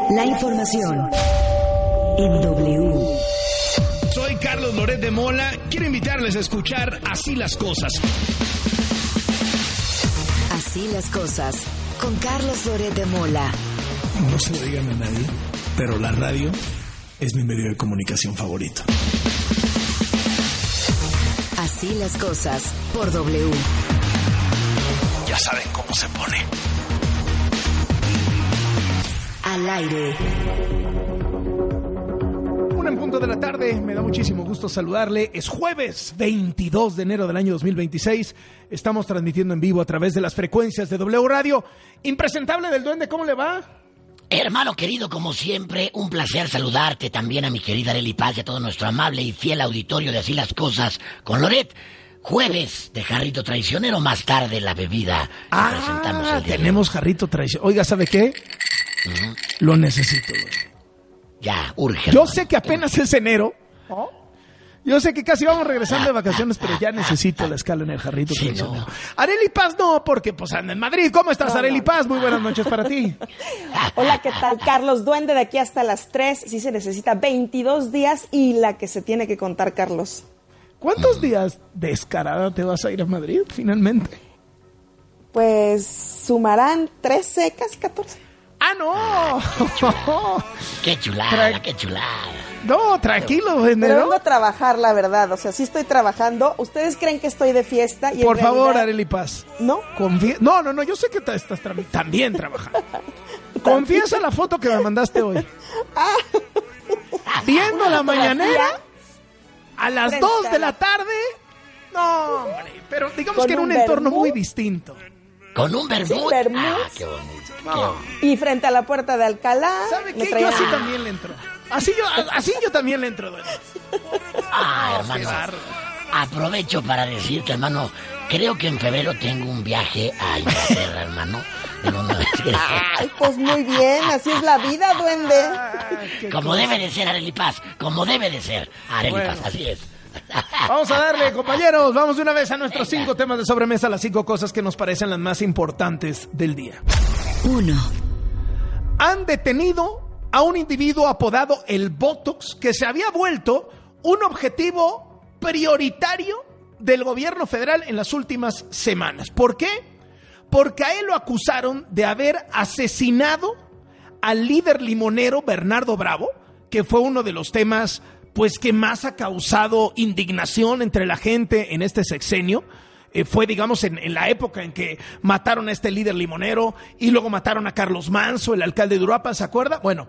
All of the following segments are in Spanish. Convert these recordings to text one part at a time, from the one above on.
La información en W. Soy Carlos Loret de Mola. Quiero invitarles a escuchar Así las Cosas. Así las cosas, con Carlos Loret de Mola. No se lo digan a nadie, pero la radio es mi medio de comunicación favorito. Así las cosas, por W. Ya saben cómo se pone. Al aire. 1:00 p.m, me da muchísimo gusto saludarle. Es jueves 22 de enero del año 2026. Estamos transmitiendo en vivo a través de las frecuencias de W Radio. Impresentable del Duende, ¿cómo le va? Hermano querido, como siempre, un placer saludarte, también a mi querida Arely Paz y a todo nuestro amable y fiel auditorio de Así las Cosas con Loret. Jueves de jarrito traicionero, más tarde la bebida que presentamos el día. Tenemos jarrito traicionero. Oiga, ¿sabe qué? Lo necesito. Ya, urge. Yo sé que apenas es enero. Yo sé que casi vamos regresando de vacaciones, pero ya necesito la escala en el jarrito traicionero. No. Arely Paz no, porque pues anda en Madrid. ¿Cómo estás, Arely Paz? Muy buenas noches para ti. Hola, ¿qué tal, Carlos? Duende, de aquí hasta las 3, sí se necesita 22 días y la que se tiene que contar, Carlos. ¿Cuántos días descarada te vas a ir a Madrid, finalmente? Pues sumarán 13, casi 14. ¡Ah, no! ¡Qué chulada, qué chulada! No, tranquilo, Pero vengo a trabajar, la verdad. O sea, sí estoy trabajando. ¿Ustedes creen que estoy de fiesta? Y por favor, Arely Paz. ¿No? No, yo sé que estás también trabajando. Confiesa la foto que me mandaste hoy. Viendo la mañanera a las 2 de la tarde. No, hombre, pero digamos que era un entorno muy distinto. ¿Con un vermut? Sí, vermut. Qué bonito. No. Y frente a la puerta de Alcalá. ¿Sabe qué? Yo así también le entro. Así yo también le entro, doña. Hermano. Aprovecho para decirte, hermano, creo que en febrero tengo un viaje a Inglaterra, hermano. Ay, pues muy bien, así es la vida, Duende. Como debe de ser, Arely Paz, como debe de ser, Arely Paz, así es. Vamos a darle, compañeros, vamos de una vez a nuestros 5 temas de sobremesa, las 5 cosas que nos parecen las más importantes del día. 1. Han detenido a un individuo apodado el Botox, que se había vuelto un objetivo prioritario del gobierno federal en las últimas semanas. ¿Por qué? Porque a él lo acusaron de haber asesinado al líder limonero Bernardo Bravo, que fue uno de los temas pues que más ha causado indignación entre la gente en este sexenio. Fue, digamos, en la época en que mataron a este líder limonero y luego mataron a Carlos Manso, el alcalde de Uruapan, ¿se acuerda? Bueno,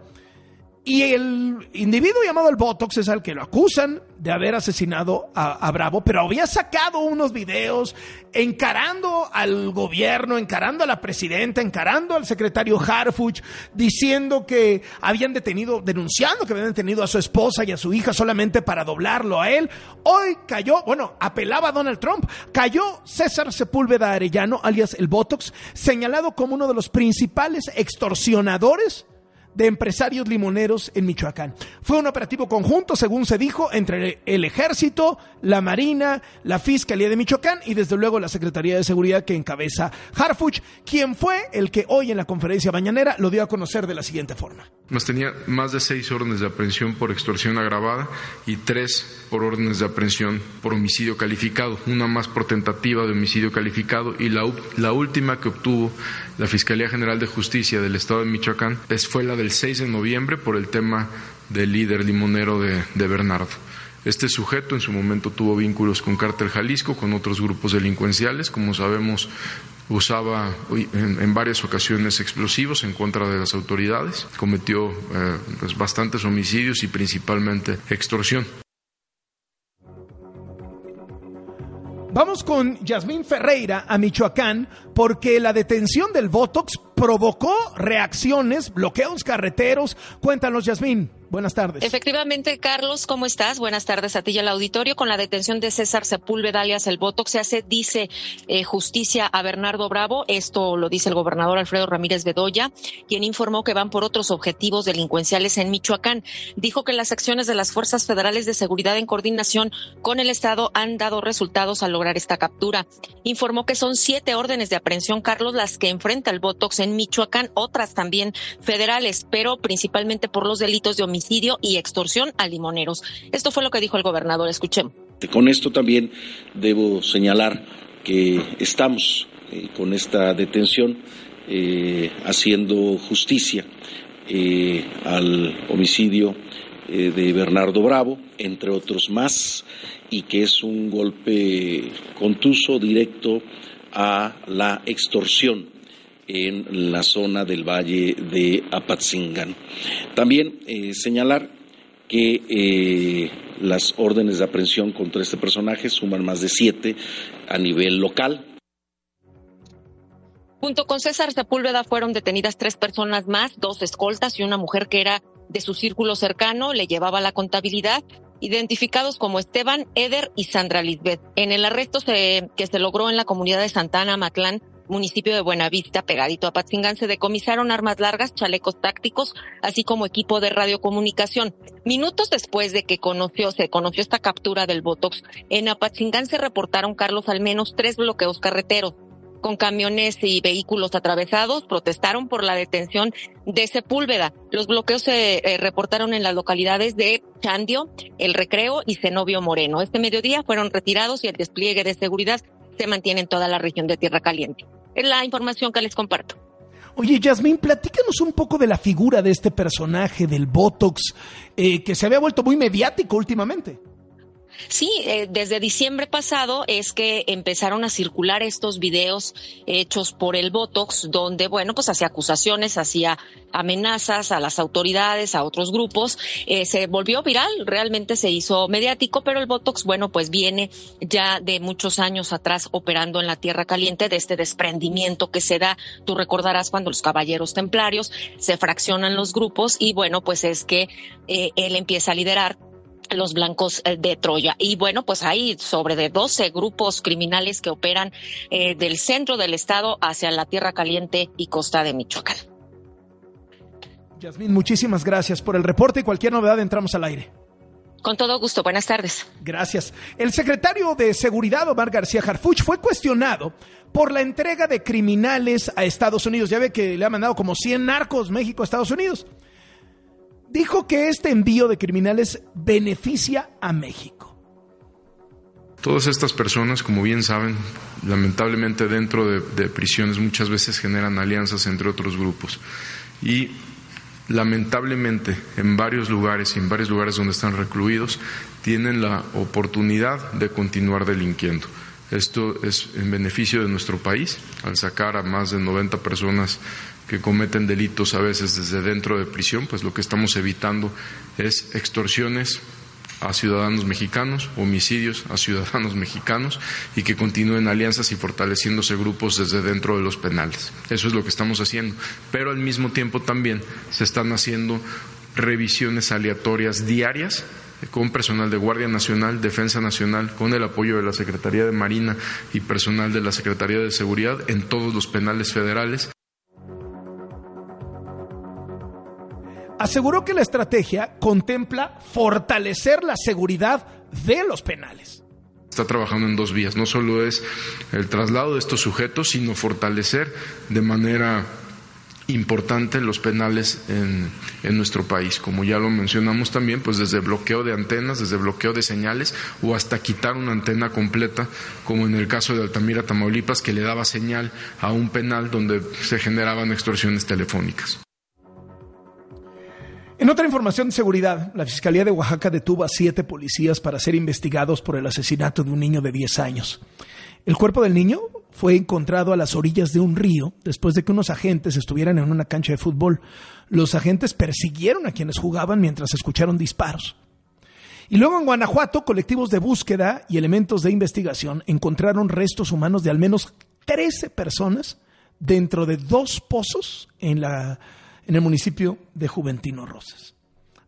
y el individuo llamado el Botox es al que lo acusan de haber asesinado a Bravo, pero había sacado unos videos encarando al gobierno, encarando a la presidenta, encarando al secretario Harfuch, diciendo que denunciando que habían detenido a su esposa y a su hija solamente para doblarlo a él. Hoy apelaba a Donald Trump, cayó César Sepúlveda Arellano, alias el Botox, señalado como uno de los principales extorsionadores de empresarios limoneros en Michoacán. Fue un operativo conjunto, según se dijo, entre el Ejército, la Marina, la Fiscalía de Michoacán y desde luego la Secretaría de Seguridad que encabeza Harfuch, quien fue el que hoy en la conferencia mañanera lo dio a conocer de la siguiente forma. Tenía más de 6 órdenes de aprehensión por extorsión agravada y 3 por órdenes de aprehensión por homicidio calificado, una más por tentativa de homicidio calificado y la última que obtuvo la Fiscalía General de Justicia del Estado de Michoacán fue la del 6 de noviembre por el tema del líder limonero de Bernardo. Este sujeto en su momento tuvo vínculos con Cártel Jalisco, con otros grupos delincuenciales. Como sabemos, usaba en varias ocasiones explosivos en contra de las autoridades. Cometió bastantes homicidios y principalmente extorsión. Vamos con Yasmín Ferreira a Michoacán porque la detención del Botox provocó reacciones, bloqueos carreteros. Cuéntanos, Yasmín. Buenas tardes. Efectivamente, Carlos, ¿cómo estás? Buenas tardes a ti y al auditorio. Con la detención de César Sepúlveda, alias el Botox, se hace, dice, justicia a Bernardo Bravo. Esto lo dice el gobernador Alfredo Ramírez Bedoya, quien informó que van por otros objetivos delincuenciales en Michoacán. Dijo que las acciones de las fuerzas federales de seguridad en coordinación con el Estado han dado resultados al lograr esta captura. Informó que son 7 órdenes de aprehensión, Carlos, las que enfrenta el Botox en Michoacán, otras también federales, pero principalmente por los delitos de homicidio y extorsión a limoneros. Esto fue lo que dijo el gobernador. Escuchemos. Con esto también debo señalar que estamos con esta detención haciendo justicia al homicidio de Bernardo Bravo, entre otros más, y que es un golpe contuso, directo a la extorsión en la zona del Valle de Apatzingán. También señalar que las órdenes de aprehensión contra este personaje suman más de 7 a nivel local. Junto con César Sepúlveda fueron detenidas 3 personas más, 2 escoltas y una mujer que era de su círculo cercano, le llevaba la contabilidad, identificados como Esteban, Eder y Sandra Lisbeth. En el arresto que se logró en la comunidad de Santa Ana, Matlán, municipio de Buenavista, pegadito a Apatzingán, se decomisaron armas largas, chalecos tácticos, así como equipo de radiocomunicación. Minutos después de que se conoció esta captura del Botox, en Apatzingán se reportaron, Carlos, al menos 3 bloqueos carreteros. Con camiones y vehículos atravesados, protestaron por la detención de Sepúlveda. Los bloqueos se reportaron en las localidades de Chandio, El Recreo y Zenobio Moreno. Este mediodía fueron retirados y el despliegue de seguridad se mantiene en toda la región de Tierra Caliente. Es la información que les comparto. Oye, Yasmín, platícanos un poco de la figura de este personaje, del Botox, que se había vuelto muy mediático últimamente. Sí, desde diciembre pasado es que empezaron a circular estos videos hechos por el Botox, donde, bueno, pues hacía acusaciones, hacía amenazas a las autoridades, a otros grupos. Se volvió viral, realmente se hizo mediático, pero el Botox, bueno, pues viene ya de muchos años atrás operando en la Tierra Caliente, de este desprendimiento que se da. Tú recordarás cuando los caballeros templarios se fraccionan los grupos y, bueno, pues es que él empieza a liderar los blancos de Troya. Y bueno, pues hay sobre de 12 grupos criminales que operan del centro del estado hacia la Tierra Caliente y costa de Michoacán. Yasmín, muchísimas gracias por el reporte y cualquier novedad entramos al aire. Con todo gusto, buenas tardes. Gracias. El secretario de Seguridad, Omar García Harfuch, fue cuestionado por la entrega de criminales a Estados Unidos. Ya ve que le ha mandado como 100 narcos México a Estados Unidos. Dijo que este envío de criminales beneficia a México. Todas estas personas, como bien saben, lamentablemente dentro de prisiones muchas veces generan alianzas entre otros grupos. Y lamentablemente en varios lugares donde están recluidos, tienen la oportunidad de continuar delinquiendo. Esto es en beneficio de nuestro país, al sacar a más de 90 personas que cometen delitos a veces desde dentro de prisión, pues lo que estamos evitando es extorsiones a ciudadanos mexicanos, homicidios a ciudadanos mexicanos y que continúen alianzas y fortaleciéndose grupos desde dentro de los penales. Eso es lo que estamos haciendo, pero al mismo tiempo también se están haciendo revisiones aleatorias diarias con personal de Guardia Nacional, Defensa Nacional, con el apoyo de la Secretaría de Marina y personal de la Secretaría de Seguridad en todos los penales federales. Aseguró que la estrategia contempla fortalecer la seguridad de los penales. Está trabajando en 2 vías, no solo es el traslado de estos sujetos, sino fortalecer de manera importante los penales en nuestro país. Como ya lo mencionamos también, pues desde bloqueo de antenas, desde bloqueo de señales o hasta quitar una antena completa, como en el caso de Altamira, Tamaulipas, que le daba señal a un penal donde se generaban extorsiones telefónicas. En otra información de seguridad, la Fiscalía de Oaxaca detuvo a 7 policías para ser investigados por el asesinato de un niño de 10 años. El cuerpo del niño fue encontrado a las orillas de un río después de que unos agentes estuvieran en una cancha de fútbol. Los agentes persiguieron a quienes jugaban mientras escucharon disparos. Y luego en Guanajuato, colectivos de búsqueda y elementos de investigación encontraron restos humanos de al menos 13 personas dentro de 2 pozos en el municipio de Juventino Rosas.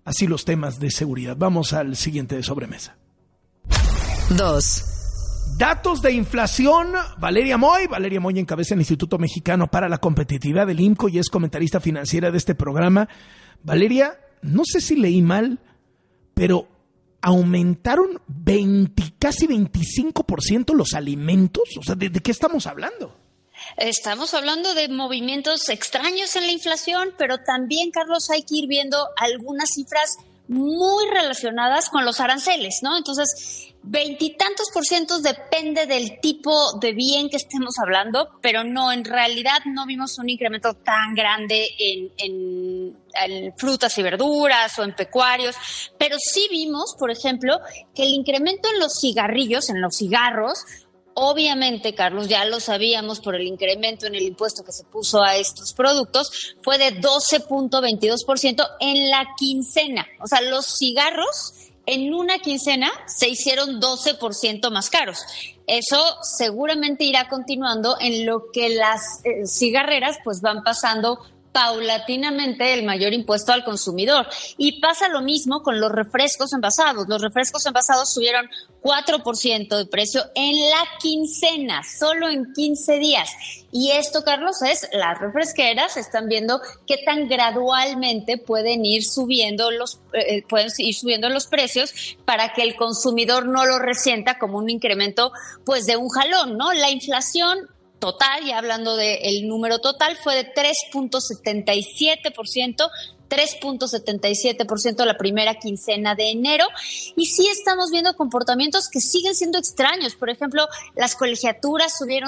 así los temas de seguridad. Vamos al siguiente de sobremesa. 2. Datos de inflación. Valeria Moy encabeza el Instituto Mexicano para la Competitividad del IMCO y es comentarista financiera de este programa. Valeria, no sé si leí mal, pero aumentaron casi 25% los alimentos. O sea, ¿de qué estamos hablando? Estamos hablando de movimientos extraños en la inflación, pero también, Carlos, hay que ir viendo algunas cifras muy relacionadas con los aranceles, ¿no? Entonces, 20 y tantos % depende del tipo de bien que estemos hablando, pero no, en realidad no vimos un incremento tan grande en frutas y verduras o en pecuarios, pero sí vimos, por ejemplo, que el incremento en los cigarrillos, en los cigarros, obviamente, Carlos, ya lo sabíamos por el incremento en el impuesto que se puso a estos productos, fue de 12.22% en la quincena. O sea, los cigarros en una quincena se hicieron 12% más caros. Eso seguramente irá continuando en lo que las cigarreras pues van pasando paulatinamente el mayor impuesto al consumidor. Y pasa lo mismo con los refrescos envasados. Los refrescos envasados subieron 4% de precio en la quincena, solo en 15 días. Y esto, Carlos, las refresqueras están viendo qué tan gradualmente pueden ir subiendo los precios para que el consumidor no lo resienta como un incremento pues de un jalón, ¿no? La inflación total, ya hablando del número total, fue de 3.77% la primera quincena de enero, y sí estamos viendo comportamientos que siguen siendo extraños. Por ejemplo, las colegiaturas subieron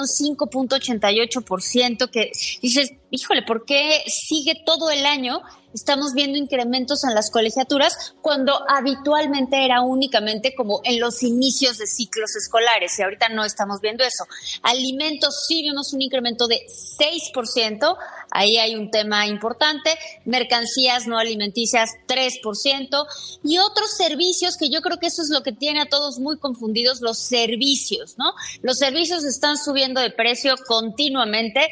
5.88%, que dices, híjole, ¿por qué sigue todo el año? Estamos viendo incrementos en las colegiaturas cuando habitualmente era únicamente como en los inicios de ciclos escolares, y ahorita no estamos viendo eso. Alimentos sí vimos un incremento de 6%, ahí hay un tema importante. Mercancías no alimenticias 3%, y otros servicios, que yo creo que eso es lo que tiene a todos muy confundidos, los servicios, ¿no? Los servicios están subiendo de precio continuamente.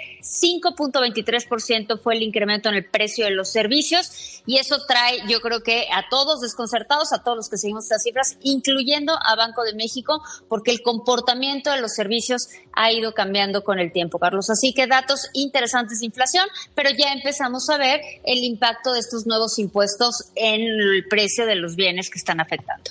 5.23% fue el incremento en el precio de los servicios, y eso trae, yo creo que a todos desconcertados, a todos los que seguimos estas cifras, incluyendo a Banco de México, porque el comportamiento de los servicios ha ido cambiando con el tiempo, Carlos. Así que datos interesantes de inflación, pero ya empezamos a ver el impacto de estos nuevos impuestos en el precio de los bienes que están afectando.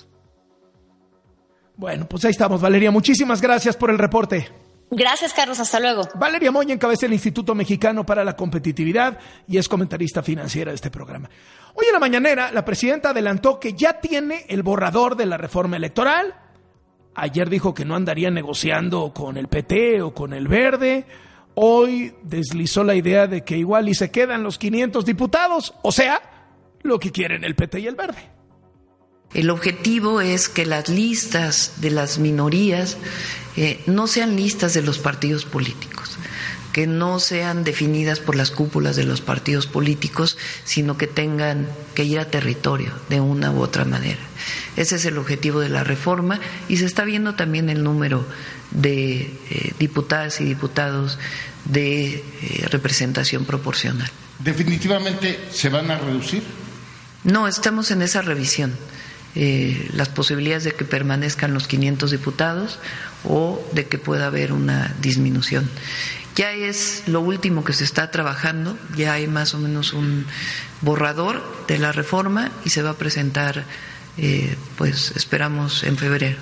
Bueno, pues ahí estamos, Valeria. Muchísimas gracias por el reporte. Gracias, Carlos. Hasta luego. Valeria Moy encabeza el Instituto Mexicano para la Competitividad y es comentarista financiera de este programa. Hoy en la mañanera, la presidenta adelantó que ya tiene el borrador de la reforma electoral. Ayer dijo que no andaría negociando con el PT o con el Verde. Hoy deslizó la idea de que igual y se quedan los 500 diputados, o sea, lo que quieren el PT y el Verde. El objetivo es que las listas de las minorías no sean listas de los partidos políticos, que no sean definidas por las cúpulas de los partidos políticos, sino que tengan que ir a territorio de una u otra manera. Ese es el objetivo de la reforma, y se está viendo también el número de diputadas y diputados de representación proporcional. ¿Definitivamente se van a reducir? No, estamos en esa revisión. Las posibilidades de que permanezcan los 500 diputados o de que pueda haber una disminución. Ya es lo último que se está trabajando, ya hay más o menos un borrador de la reforma y se va a presentar, pues esperamos en febrero.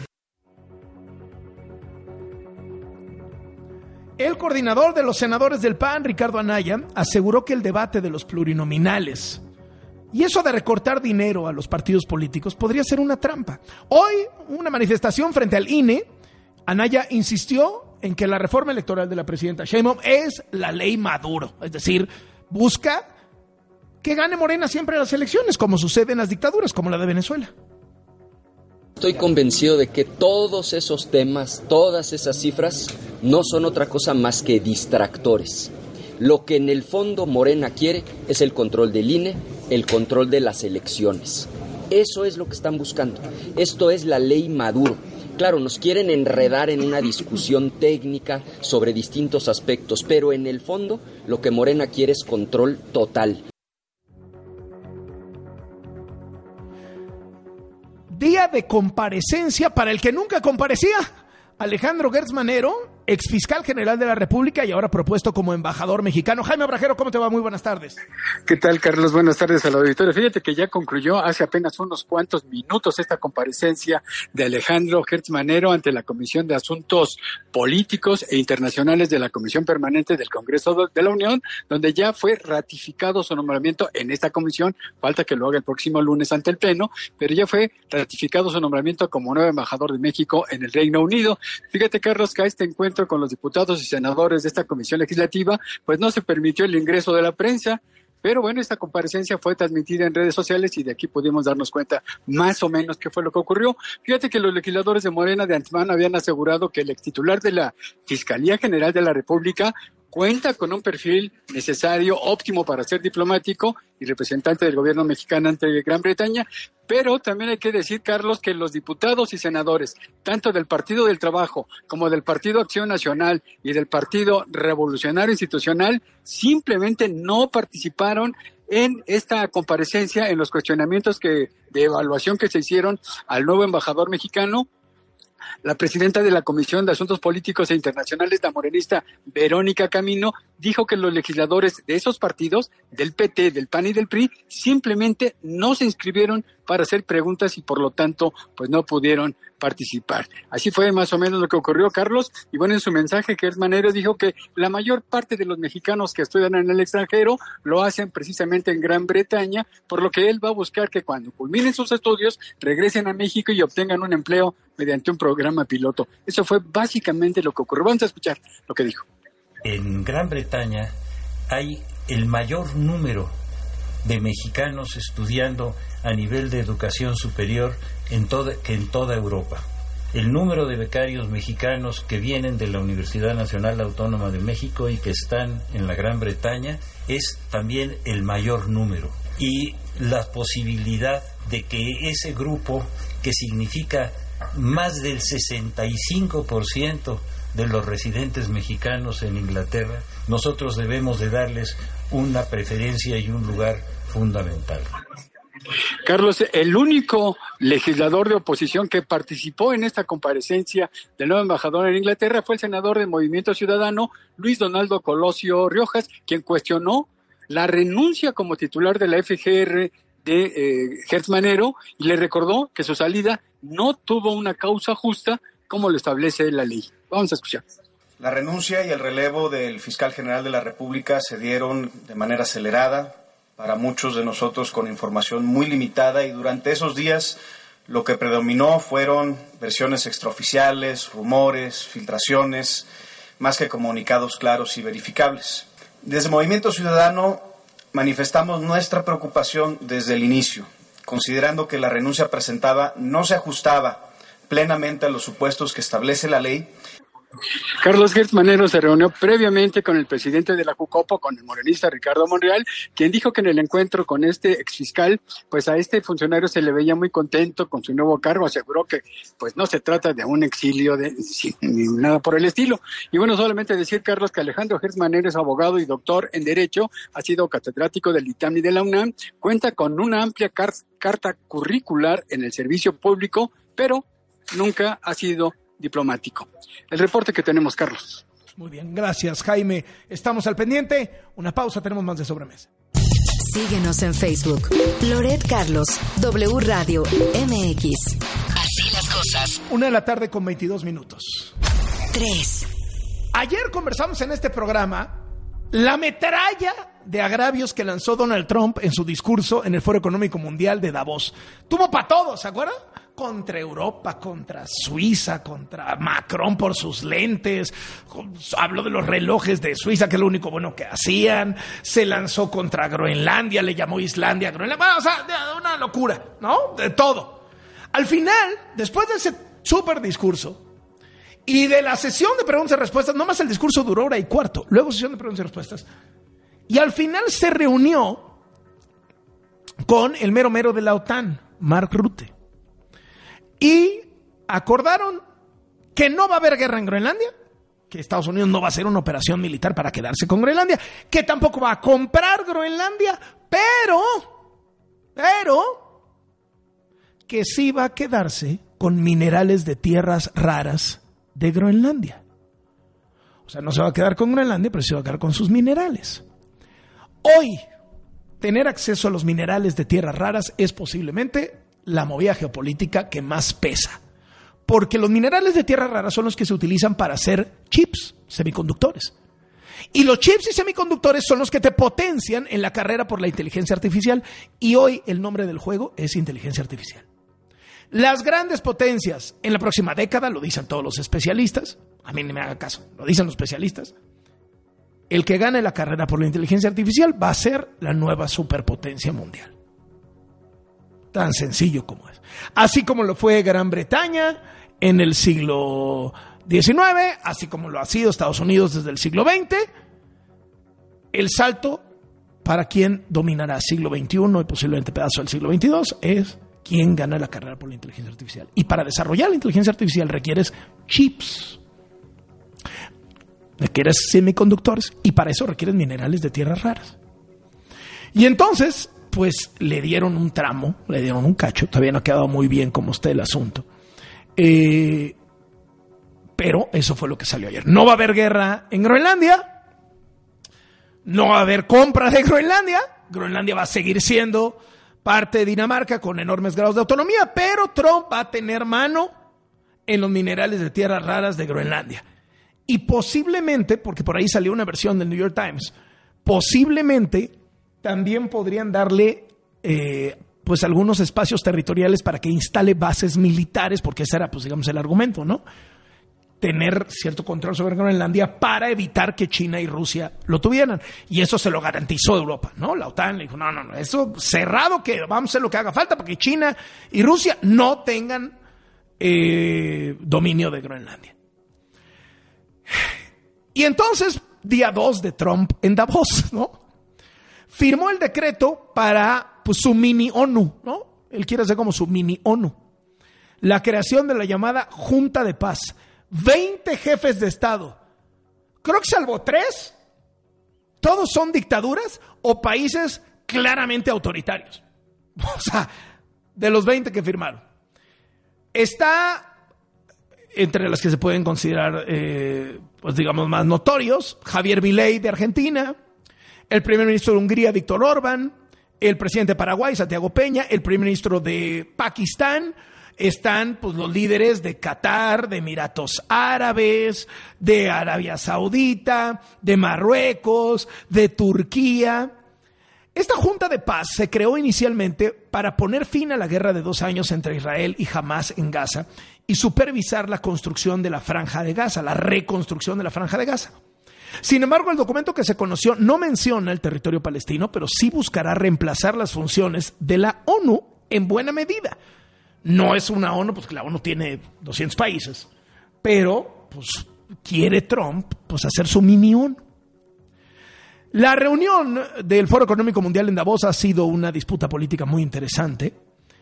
El coordinador de los senadores del PAN, Ricardo Anaya, aseguró que el debate de los plurinominales y eso de recortar dinero a los partidos políticos podría ser una trampa. Hoy, una manifestación frente al INE, Anaya insistió en que la reforma electoral de la presidenta Sheinbaum es la ley Maduro, es decir, busca que gane Morena siempre las elecciones, como sucede en las dictaduras, como la de Venezuela. Estoy convencido de que todos esos temas, todas esas cifras, no son otra cosa más que distractores. Lo que en el fondo Morena quiere es el control del INE, el control de las elecciones. Eso es lo que están buscando. Esto es la ley Maduro. Claro, nos quieren enredar en una discusión técnica sobre distintos aspectos, pero en el fondo lo que Morena quiere es control total. día de comparecencia para el que nunca comparecía, Alejandro Gertz Manero, exfiscal general de la República y ahora propuesto como embajador mexicano. Jaime Obrajero, ¿cómo te va? Muy buenas tardes. ¿Qué tal, Carlos? Buenas tardes al auditorio. Fíjate que ya concluyó hace apenas unos cuantos minutos esta comparecencia de Alejandro Gertz Manero ante la Comisión de Asuntos Políticos e Internacionales de la Comisión Permanente del Congreso de la Unión, donde ya fue ratificado su nombramiento en esta comisión. Falta que lo haga el próximo lunes ante el Pleno, pero ya fue ratificado su nombramiento como nuevo embajador de México en el Reino Unido. Fíjate, Carlos, que a este encuentro con los diputados y senadores de esta comisión legislativa, pues no se permitió el ingreso de la prensa, pero bueno, esta comparecencia fue transmitida en redes sociales y de aquí pudimos darnos cuenta más o menos qué fue lo que ocurrió. Fíjate que los legisladores de Morena de antemano habían asegurado que el extitular de la Fiscalía General de la República cuenta con un perfil necesario, óptimo para ser diplomático y representante del gobierno mexicano ante Gran Bretaña, pero también hay que decir, Carlos, que los diputados y senadores, tanto del Partido del Trabajo como del Partido Acción Nacional y del Partido Revolucionario Institucional, simplemente no participaron en esta comparecencia, en los cuestionamientos de evaluación que se hicieron al nuevo embajador mexicano. La presidenta de la Comisión de Asuntos Políticos e Internacionales, la morenista Verónica Camino, dijo que los legisladores de esos partidos, del PT, del PAN y del PRI, simplemente no se inscribieron para hacer preguntas y por lo tanto, pues no pudieron participar. Así fue más o menos lo que ocurrió, Carlos. Y bueno, en su mensaje, Gertz Manero dijo que la mayor parte de los mexicanos que estudian en el extranjero lo hacen precisamente en Gran Bretaña, por lo que él va a buscar que cuando culminen sus estudios regresen a México y obtengan un empleo mediante un programa piloto. Eso fue básicamente lo que ocurrió. Vamos a escuchar lo que dijo. En Gran Bretaña hay el mayor número de mexicanos estudiando a nivel de educación superior que en toda Europa. El número de becarios mexicanos que vienen de la Universidad Nacional Autónoma de México y que están en la Gran Bretaña es también el mayor número. Y la posibilidad de que ese grupo, que significa más del 65% de los residentes mexicanos en Inglaterra, nosotros debemos de darles una preferencia y un lugar fundamental. Carlos, el único legislador de oposición que participó en esta comparecencia del nuevo embajador en Inglaterra fue el senador de Movimiento Ciudadano, Luis Donaldo Colosio Riojas, quien cuestionó la renuncia como titular de la FGR de Gertz Manero y le recordó que su salida no tuvo una causa justa como lo establece la ley. Vamos a escuchar. La renuncia y el relevo del fiscal general de la República se dieron de manera acelerada, para muchos de nosotros con información muy limitada, y durante esos días lo que predominó fueron versiones extraoficiales, rumores, filtraciones, más que comunicados claros y verificables. Desde Movimiento Ciudadano manifestamos nuestra preocupación desde el inicio, considerando que la renuncia presentada no se ajustaba plenamente a los supuestos que establece la ley. Carlos Gertz Manero se reunió previamente con el presidente de la Jucopo, con el morenista Ricardo Monreal, quien dijo que en el encuentro con este exfiscal, pues a este funcionario se le veía muy contento con su nuevo cargo. Aseguró que pues no se trata de un exilio ni nada por el estilo. Y bueno, solamente decir, Carlos, que Alejandro Gertz Manero es abogado y doctor en Derecho, ha sido catedrático del ITAM y de la UNAM, cuenta con una amplia carta curricular en el servicio público, pero nunca ha sido diplomático. El reporte que tenemos, Carlos. Muy bien, gracias, Jaime. Estamos al pendiente. Una pausa, tenemos más de Sobremesa. Síguenos en Facebook. Loret Carlos, W Radio MX. Así las cosas. 1:22 p.m. 3. Ayer conversamos en este programa la metralla de agravios que lanzó Donald Trump en su discurso en el Foro Económico Mundial de Davos. Tuvo para todos, ¿se acuerdan? Contra Europa, contra Suiza, contra Macron por sus lentes. Habló de los relojes de Suiza, que es lo único bueno que hacían. Se lanzó contra Groenlandia, le llamó Islandia a Groenlandia. Bueno, o sea, una locura, ¿no? De todo. Al final, después de ese súper discurso y de la sesión de preguntas y respuestas, nomás el discurso duró 1:15. Luego sesión de preguntas y respuestas. Y al final se reunió con el mero mero de la OTAN, Mark Rutte. Y acordaron que no va a haber guerra en Groenlandia, que Estados Unidos no va a hacer una operación militar para quedarse con Groenlandia, que tampoco va a comprar Groenlandia, pero que sí va a quedarse con minerales de tierras raras de Groenlandia. O sea, no se va a quedar con Groenlandia, pero se va a quedar con sus minerales. Hoy, tener acceso a los minerales de tierras raras es posiblemente la movida geopolítica que más pesa. Porque los minerales de tierras raras son los que se utilizan para hacer chips, semiconductores. Y los chips y semiconductores son los que te potencian en la carrera por la inteligencia artificial. Y hoy el nombre del juego es inteligencia artificial. Las grandes potencias en la próxima década, lo dicen todos los especialistas, a mí no me haga caso, lo dicen los especialistas, el que gane la carrera por la inteligencia artificial va a ser la nueva superpotencia mundial. Tan sencillo como es. Así como lo fue Gran Bretaña en el siglo XIX, así como lo ha sido Estados Unidos desde el siglo XX, el salto para quien dominará el siglo XXI y posiblemente pedazo del siglo XXII es quién gana la carrera por la inteligencia artificial. Y para desarrollar la inteligencia artificial requieres chips, requieres semiconductores y para eso requieres minerales de tierras raras. Y entonces, pues le dieron un tramo, le dieron un cacho, todavía no ha quedado muy bien como está el asunto. Pero eso fue lo que salió ayer. No va a haber guerra en Groenlandia, no va a haber compra de Groenlandia, Groenlandia va a seguir siendo parte de Dinamarca con enormes grados de autonomía, pero Trump va a tener mano en los minerales de tierras raras de Groenlandia. Y posiblemente, porque por ahí salió una versión del New York Times, posiblemente también podrían darle pues algunos espacios territoriales para que instale bases militares, porque ese era, pues digamos, el argumento, ¿no? Tener cierto control sobre Groenlandia para evitar que China y Rusia lo tuvieran. Y eso se lo garantizó Europa, ¿no? La OTAN le dijo, no, eso cerrado, que vamos a hacer lo que haga falta para que China y Rusia no tengan dominio de Groenlandia. Y entonces, día 2 de Trump en Davos, ¿no? Firmó el decreto para pues, su mini ONU, ¿no? Él quiere hacer como su mini ONU. La creación de la llamada Junta de Paz. 20 jefes de Estado. Creo que salvo 3, todos son dictaduras o países claramente autoritarios. O sea, de los 20 que firmaron. Está entre las que se pueden considerar, pues digamos, más notorios, Javier Milei de Argentina, el primer ministro de Hungría, Víctor Orbán, el presidente de Paraguay, Santiago Peña, el primer ministro de Pakistán. Están pues los líderes de Qatar, de Emiratos Árabes, de Arabia Saudita, de Marruecos, de Turquía. Esta Junta de Paz se creó inicialmente para poner fin a la guerra de 2 años entre Israel y Hamás en Gaza y supervisar la construcción de la Franja de Gaza, la reconstrucción de la Franja de Gaza. Sin embargo, el documento que se conoció no menciona el territorio palestino, pero sí buscará reemplazar las funciones de la ONU en buena medida. No es una ONU, porque la ONU tiene 200 países, pero pues quiere Trump pues hacer su mini ONU. La reunión del Foro Económico Mundial en Davos ha sido una disputa política muy interesante.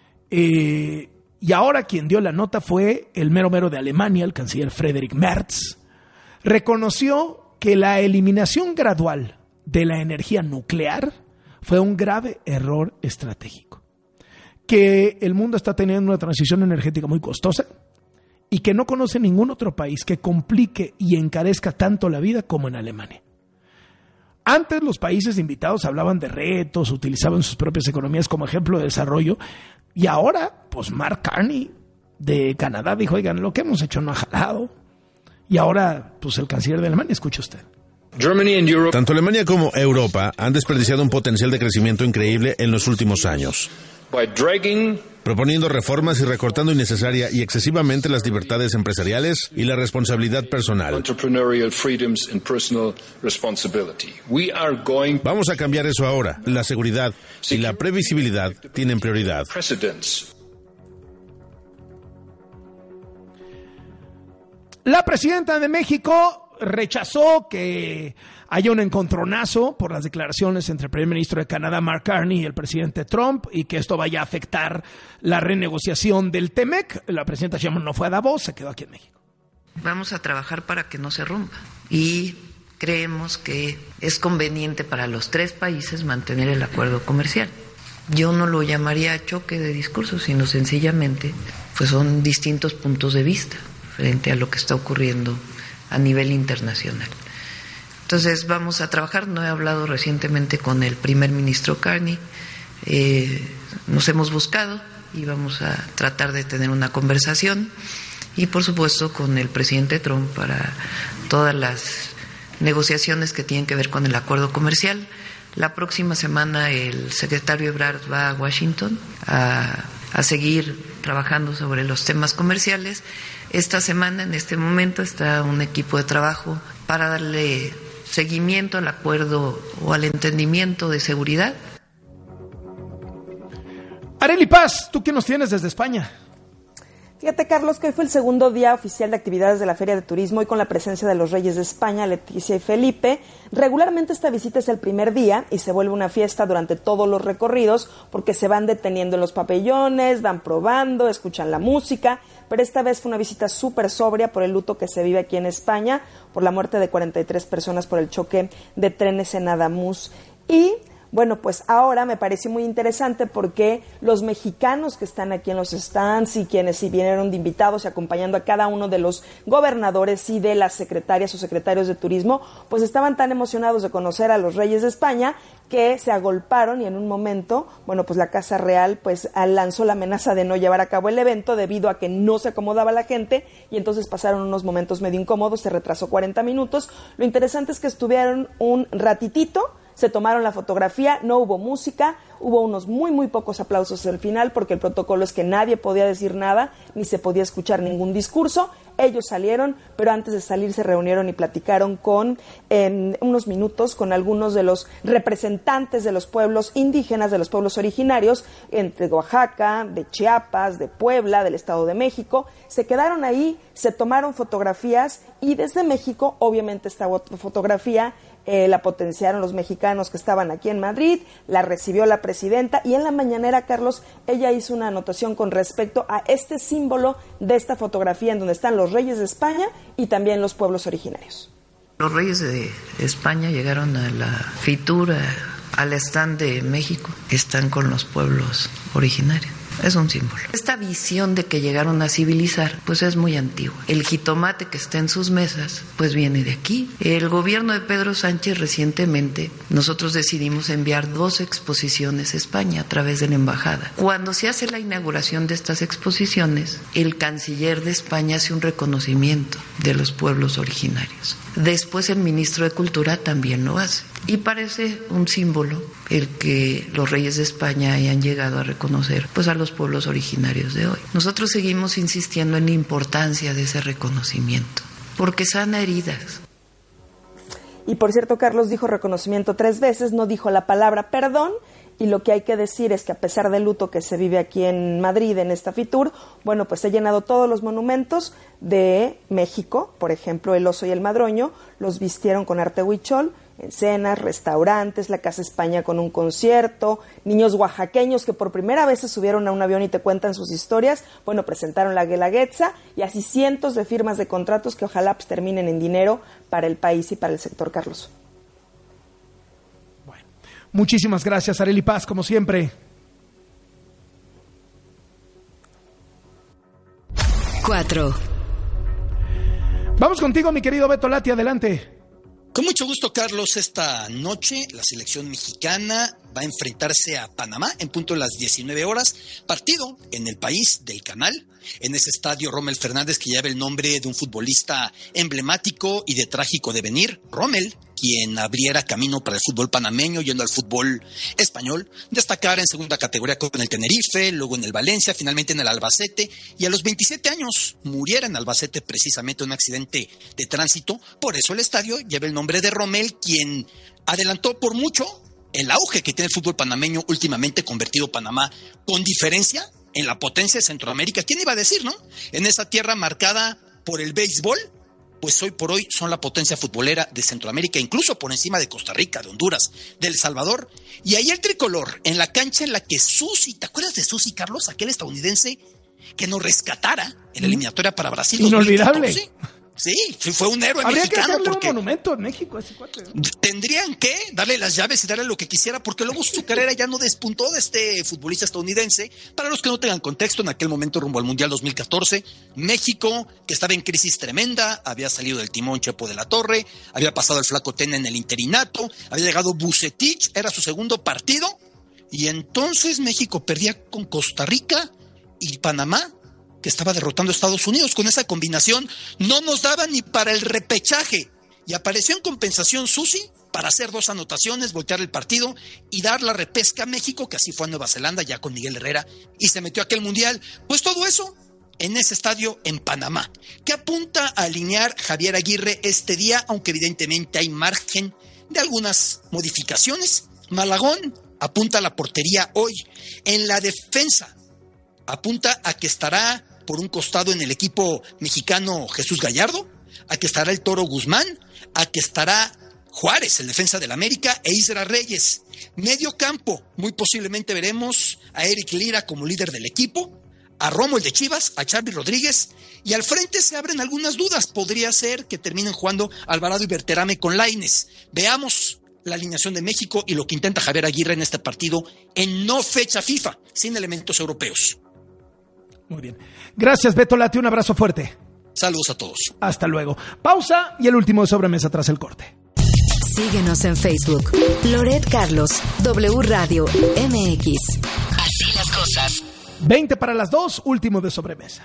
Y ahora quien dio la nota fue el mero de Alemania, el canciller Friedrich Merz. Reconoció que la eliminación gradual de la energía nuclear fue un grave error estratégico. Que el mundo está teniendo una transición energética muy costosa y que no conoce ningún otro país que complique y encarezca tanto la vida como en Alemania. Antes los países invitados hablaban de retos, utilizaban sus propias economías como ejemplo de desarrollo y ahora, pues Mark Carney de Canadá dijo, oigan, lo que hemos hecho no ha jalado. Y ahora, pues el canciller de Alemania, escuche usted. Tanto Alemania como Europa han desperdiciado un potencial de crecimiento increíble en los últimos años, proponiendo reformas y recortando innecesaria y excesivamente las libertades empresariales y la responsabilidad personal. Vamos a cambiar eso ahora. La seguridad y la previsibilidad tienen prioridad. La presidenta de México rechazó que haya un encontronazo por las declaraciones entre el primer ministro de Canadá, Mark Carney, y el presidente Trump, y que esto vaya a afectar la renegociación del TEMEC. La presidenta Sheinbaum no fue a Davos, se quedó aquí en México. Vamos a trabajar para que no se rompa y creemos que es conveniente para los 3 países mantener el acuerdo comercial. Yo no lo llamaría choque de discursos, sino sencillamente pues son distintos puntos de vista frente a lo que está ocurriendo a nivel internacional. Entonces vamos a trabajar. No he hablado recientemente con el primer ministro Carney, nos hemos buscado y vamos a tratar de tener una conversación, y por supuesto con el presidente Trump para todas las negociaciones que tienen que ver con el acuerdo comercial. La próxima semana el secretario Ebrard va a Washington a seguir trabajando sobre los temas comerciales. Esta semana, en este momento, está un equipo de trabajo para darle seguimiento al acuerdo o al entendimiento de seguridad. Arely Paz, ¿tú qué nos tienes desde España? Fíjate, Carlos, que hoy fue el segundo día oficial de actividades de la Feria de Turismo y con la presencia de los Reyes de España, Leticia y Felipe. Regularmente esta visita es el primer día y se vuelve una fiesta durante todos los recorridos porque se van deteniendo en los pabellones, van probando, escuchan la música, pero esta vez fue una visita súper sobria por el luto que se vive aquí en España, por la muerte de 43 personas por el choque de trenes en Ademuz. Y bueno, pues ahora me pareció muy interesante porque los mexicanos que están aquí en los stands y quienes sí vinieron de invitados y acompañando a cada uno de los gobernadores y de las secretarias o secretarios de turismo, pues estaban tan emocionados de conocer a los Reyes de España que se agolparon y en un momento, bueno, pues la Casa Real pues lanzó la amenaza de no llevar a cabo el evento debido a que no se acomodaba la gente y entonces pasaron unos momentos medio incómodos, se retrasó 40 minutos. Lo interesante es que estuvieron un ratitito, se tomaron la fotografía, no hubo música, hubo unos muy pocos aplausos al final porque el protocolo es que nadie podía decir nada ni se podía escuchar ningún discurso. Ellos salieron, pero antes de salir se reunieron y platicaron con unos minutos con algunos de los representantes de los pueblos indígenas, de los pueblos originarios, entre Oaxaca, de Chiapas, de Puebla, del Estado de México. Se quedaron ahí, se tomaron fotografías y desde México, obviamente esta fotografía la potenciaron los mexicanos que estaban aquí en Madrid, la recibió la presidenta y en la mañanera, Carlos, ella hizo una anotación con respecto a este símbolo de esta fotografía en donde están los Reyes de España y también los pueblos originarios. Los Reyes de España llegaron a la Fitur, al stand de México, están con los pueblos originarios. Es un símbolo. Esta visión de que llegaron a civilizar, pues es muy antigua. El jitomate que está en sus mesas, pues viene de aquí. El gobierno de Pedro Sánchez recientemente, nosotros decidimos enviar 2 exposiciones a España a través de la embajada. Cuando se hace la inauguración de estas exposiciones, el canciller de España hace un reconocimiento de los pueblos originarios. Después el ministro de Cultura también lo hace. Y parece un símbolo el que los Reyes de España hayan llegado a reconocer pues a los pueblos originarios de hoy. Nosotros seguimos insistiendo en la importancia de ese reconocimiento, porque sana heridas. Y por cierto, Carlos dijo reconocimiento 3 veces, no dijo la palabra perdón. Y lo que hay que decir es que a pesar del luto que se vive aquí en Madrid, en esta Fitur, bueno, pues se han llenado todos los monumentos de México, por ejemplo, el Oso y el Madroño, los vistieron con arte huichol, en cenas, restaurantes, la Casa España con un concierto, niños oaxaqueños que por primera vez se subieron a un avión y te cuentan sus historias, bueno, presentaron la Guelaguetza y así cientos de firmas de contratos que ojalá pues terminen en dinero para el país y para el sector, Carlos. Muchísimas gracias, Arely Paz, como siempre. 4. Vamos contigo, mi querido Beto Lati, adelante. Con mucho gusto, Carlos. Esta noche la selección mexicana va a enfrentarse a Panamá en punto de las 19 horas. Partido en el país del Canal, en ese estadio Rommel Fernández que lleva el nombre de un futbolista emblemático y de trágico devenir. Rommel, quien abriera camino para el fútbol panameño yendo al fútbol español, destacar en segunda categoría con el Tenerife, luego en el Valencia, finalmente en el Albacete, y a los 27 años muriera en Albacete precisamente en un accidente de tránsito. Por eso el estadio lleva el nombre de Rommel, quien adelantó por mucho el auge que tiene el fútbol panameño últimamente, convertido Panamá con diferencia en la potencia de Centroamérica. ¿Quién iba a decir, no? En esa tierra marcada por el béisbol, pues hoy por hoy son la potencia futbolera de Centroamérica, incluso por encima de Costa Rica, de Honduras, de El Salvador. Y ahí el tricolor, en la cancha en la que Susi, ¿te acuerdas de Susi, Carlos? Aquel estadounidense que nos rescatara en la eliminatoria para Brasil. Inolvidable. 2014. Sí, fue un héroe Habría mexicano. Habría que hacerle un monumento en México a ese cuate. Tendrían que darle las llaves y darle lo que quisiera, porque luego su carrera ya no despuntó de este futbolista estadounidense. Para los que no tengan contexto, en aquel momento rumbo al Mundial 2014, México, que estaba en crisis tremenda, había salido del timón Chepo de la Torre, había pasado el Flaco Tena en el interinato, había llegado Vucetich, era su segundo partido, y entonces México perdía con Costa Rica y Panamá, que estaba derrotando a Estados Unidos. Con esa combinación no nos daba ni para el repechaje, y apareció en compensación Susi para hacer 2 anotaciones, voltear el partido y dar la repesca a México, que así fue a Nueva Zelanda ya con Miguel Herrera, y se metió a aquel mundial. Pues todo eso en ese estadio en Panamá. ¿Qué apunta a alinear Javier Aguirre este día? Aunque evidentemente hay margen de algunas modificaciones. Malagón apunta a la portería hoy. En la defensa apunta a que estará por un costado en el equipo mexicano Jesús Gallardo, a que estará el Toro Guzmán, a que estará Juárez, el defensa del América, e Isra Reyes. Medio campo, muy posiblemente veremos a Eric Lira como líder del equipo, a Romo el de Chivas, a Charly Rodríguez, y al frente se abren algunas dudas. Podría ser que terminen jugando Alvarado y Berterame con Lainez. Veamos la alineación de México y lo que intenta Javier Aguirre en este partido en no fecha FIFA, sin elementos europeos. Muy bien. Gracias, Beto Lati. Un abrazo fuerte. Saludos a todos. Hasta luego. Pausa y el último de sobremesa tras el corte. Síguenos en Facebook. Loret Carlos, W Radio MX. Así las cosas. 20 para las 2, último de sobremesa.